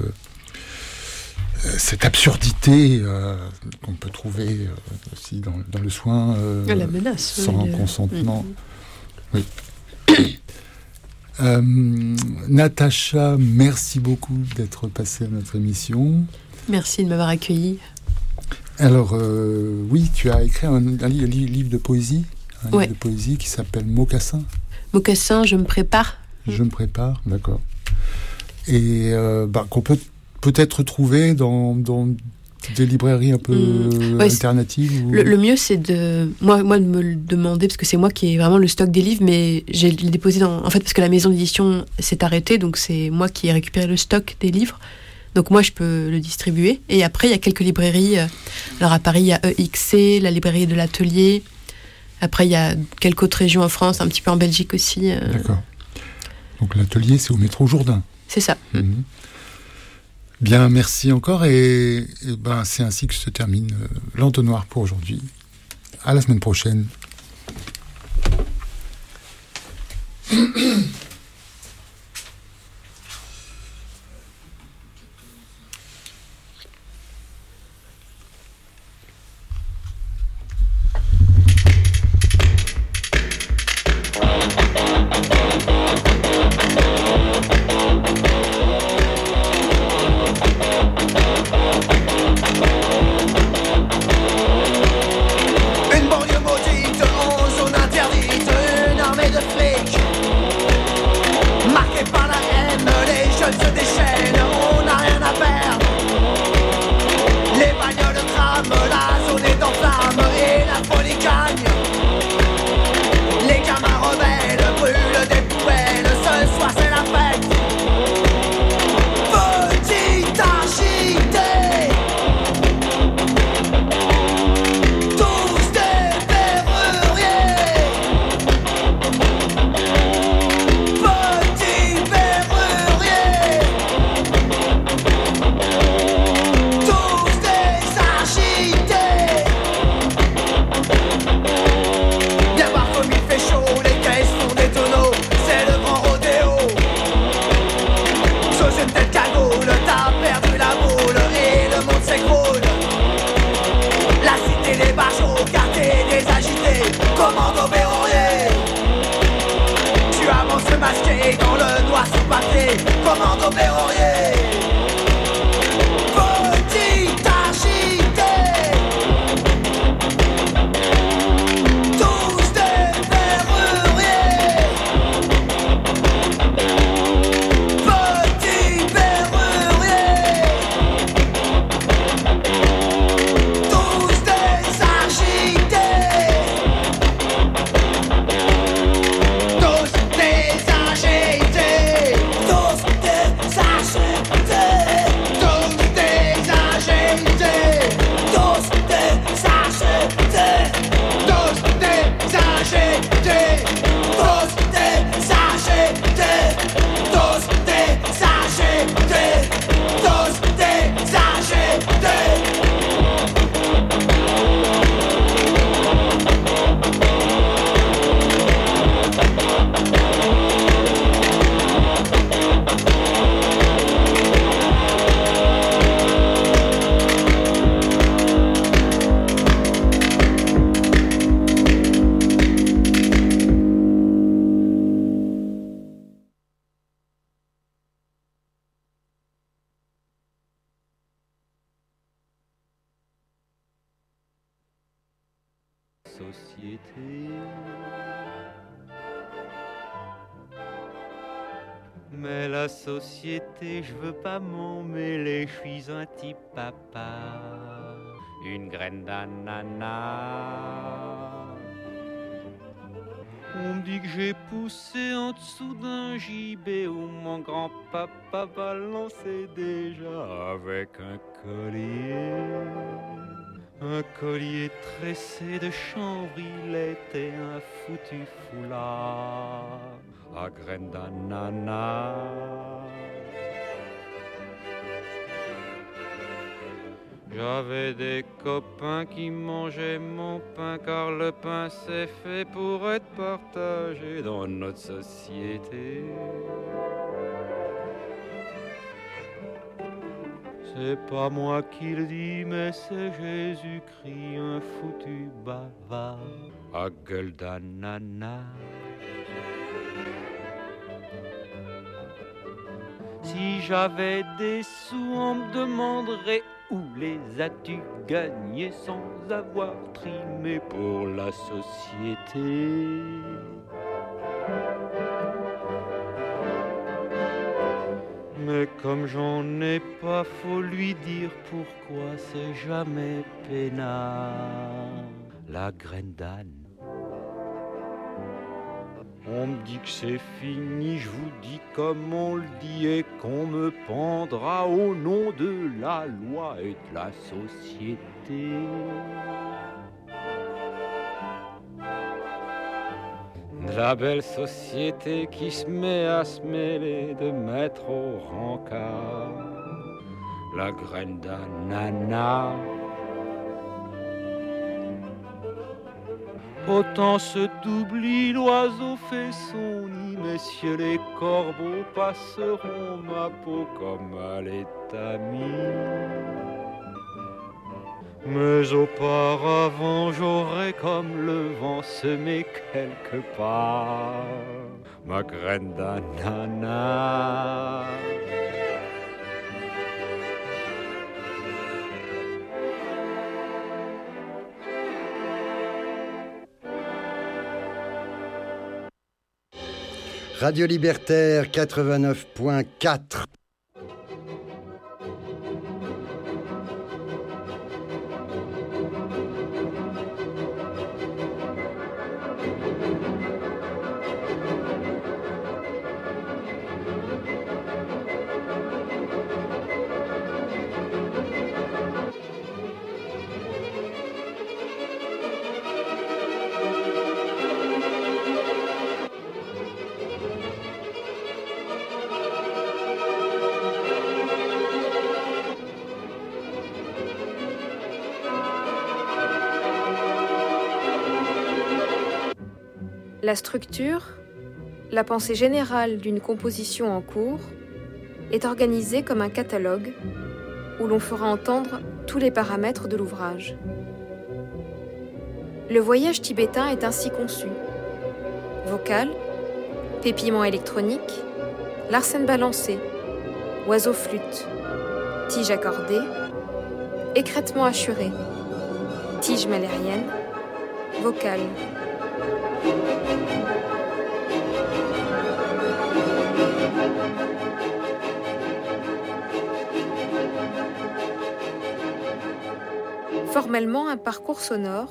cette absurdité euh, qu'on peut trouver euh, aussi dans, dans le soin euh, la menace, sans oui, consentement. Mmh. Oui. Euh, Natacha, merci beaucoup d'être passée à notre émission. Merci de m'avoir accueillie. Alors, euh, oui, tu as écrit un, un, un livre de poésie, un ouais. livre de poésie qui s'appelle Mocassin. Mocassin, je me prépare. Je me prépare, d'accord. Et euh, bah, qu'on peut peut-être trouver dans, dans des librairies un peu mmh. ouais, alternatives ou... le, le mieux, c'est de moi, moi de me le demander, parce que c'est moi qui ai vraiment le stock des livres, mais j'ai le déposé dans... En fait, parce que la maison d'édition s'est arrêtée, donc c'est moi qui ai récupéré le stock des livres. Donc moi, je peux le distribuer. Et après, il y a quelques librairies. Alors à Paris, il y a E X C, la librairie de l'Atelier. Après, il y a quelques autres régions en France, un petit peu en Belgique aussi. D'accord. Donc l'Atelier, c'est au métro Jourdain. C'est ça. Mmh. Bien, merci encore, et, et ben, c'est ainsi que se termine euh, l'entonnoir pour aujourd'hui. À la semaine prochaine. Une banlieue maudite, en zone interdite, une armée de flics au verrorier. Petit architecte, tous des verruriers. Petit verrurier, tous des architectes, tous des architectes, tous des architectes, tous des architectes, tous des architectes, tous des architectes, tous des architectes, tous des architectes, tous des architectes. Société. Mais la société, je veux pas m'en mêler, je suis un type papa, une graine d'ananas. On me dit que j'ai poussé en dessous d'un gibet où mon grand-papa balançait déjà avec un collier. Un collier tressé de chanvre, il était un foutu foulard à graines d'ananas. J'avais des copains qui mangeaient mon pain, car le pain c'est fait pour être partagé dans notre société. C'est pas moi qui le dis, mais c'est Jésus-Christ, un foutu bavard à gueule d'ananas. Si j'avais des sous, on me demanderait où les as-tu gagnés sans avoir trimé pour la société. Mais comme j'en ai pas, faut lui dire pourquoi c'est jamais peinard, la graine d'âne. On me dit que c'est fini, je vous dis comme on le dit, et qu'on me pendra au nom de la loi et de la société. La belle société qui se met à se mêler de mettre au rencard la graine d'ananas. Autant se d'oubli, l'oiseau fait son nid, messieurs les corbeaux passeront ma peau comme à l'étamine. Mais auparavant j'aurais comme le vent semé quelque part ma graine d'ananas. Radio Libertaire quatre-vingt-neuf point quatre. La structure, la pensée générale d'une composition en cours, est organisée comme un catalogue où l'on fera entendre tous les paramètres de l'ouvrage. Le voyage tibétain est ainsi conçu. Vocal, pépillement électronique, larsen balancé, oiseau flûte, tige accordée, écrètement assuré, tige malérienne, vocale. Formellement un parcours sonore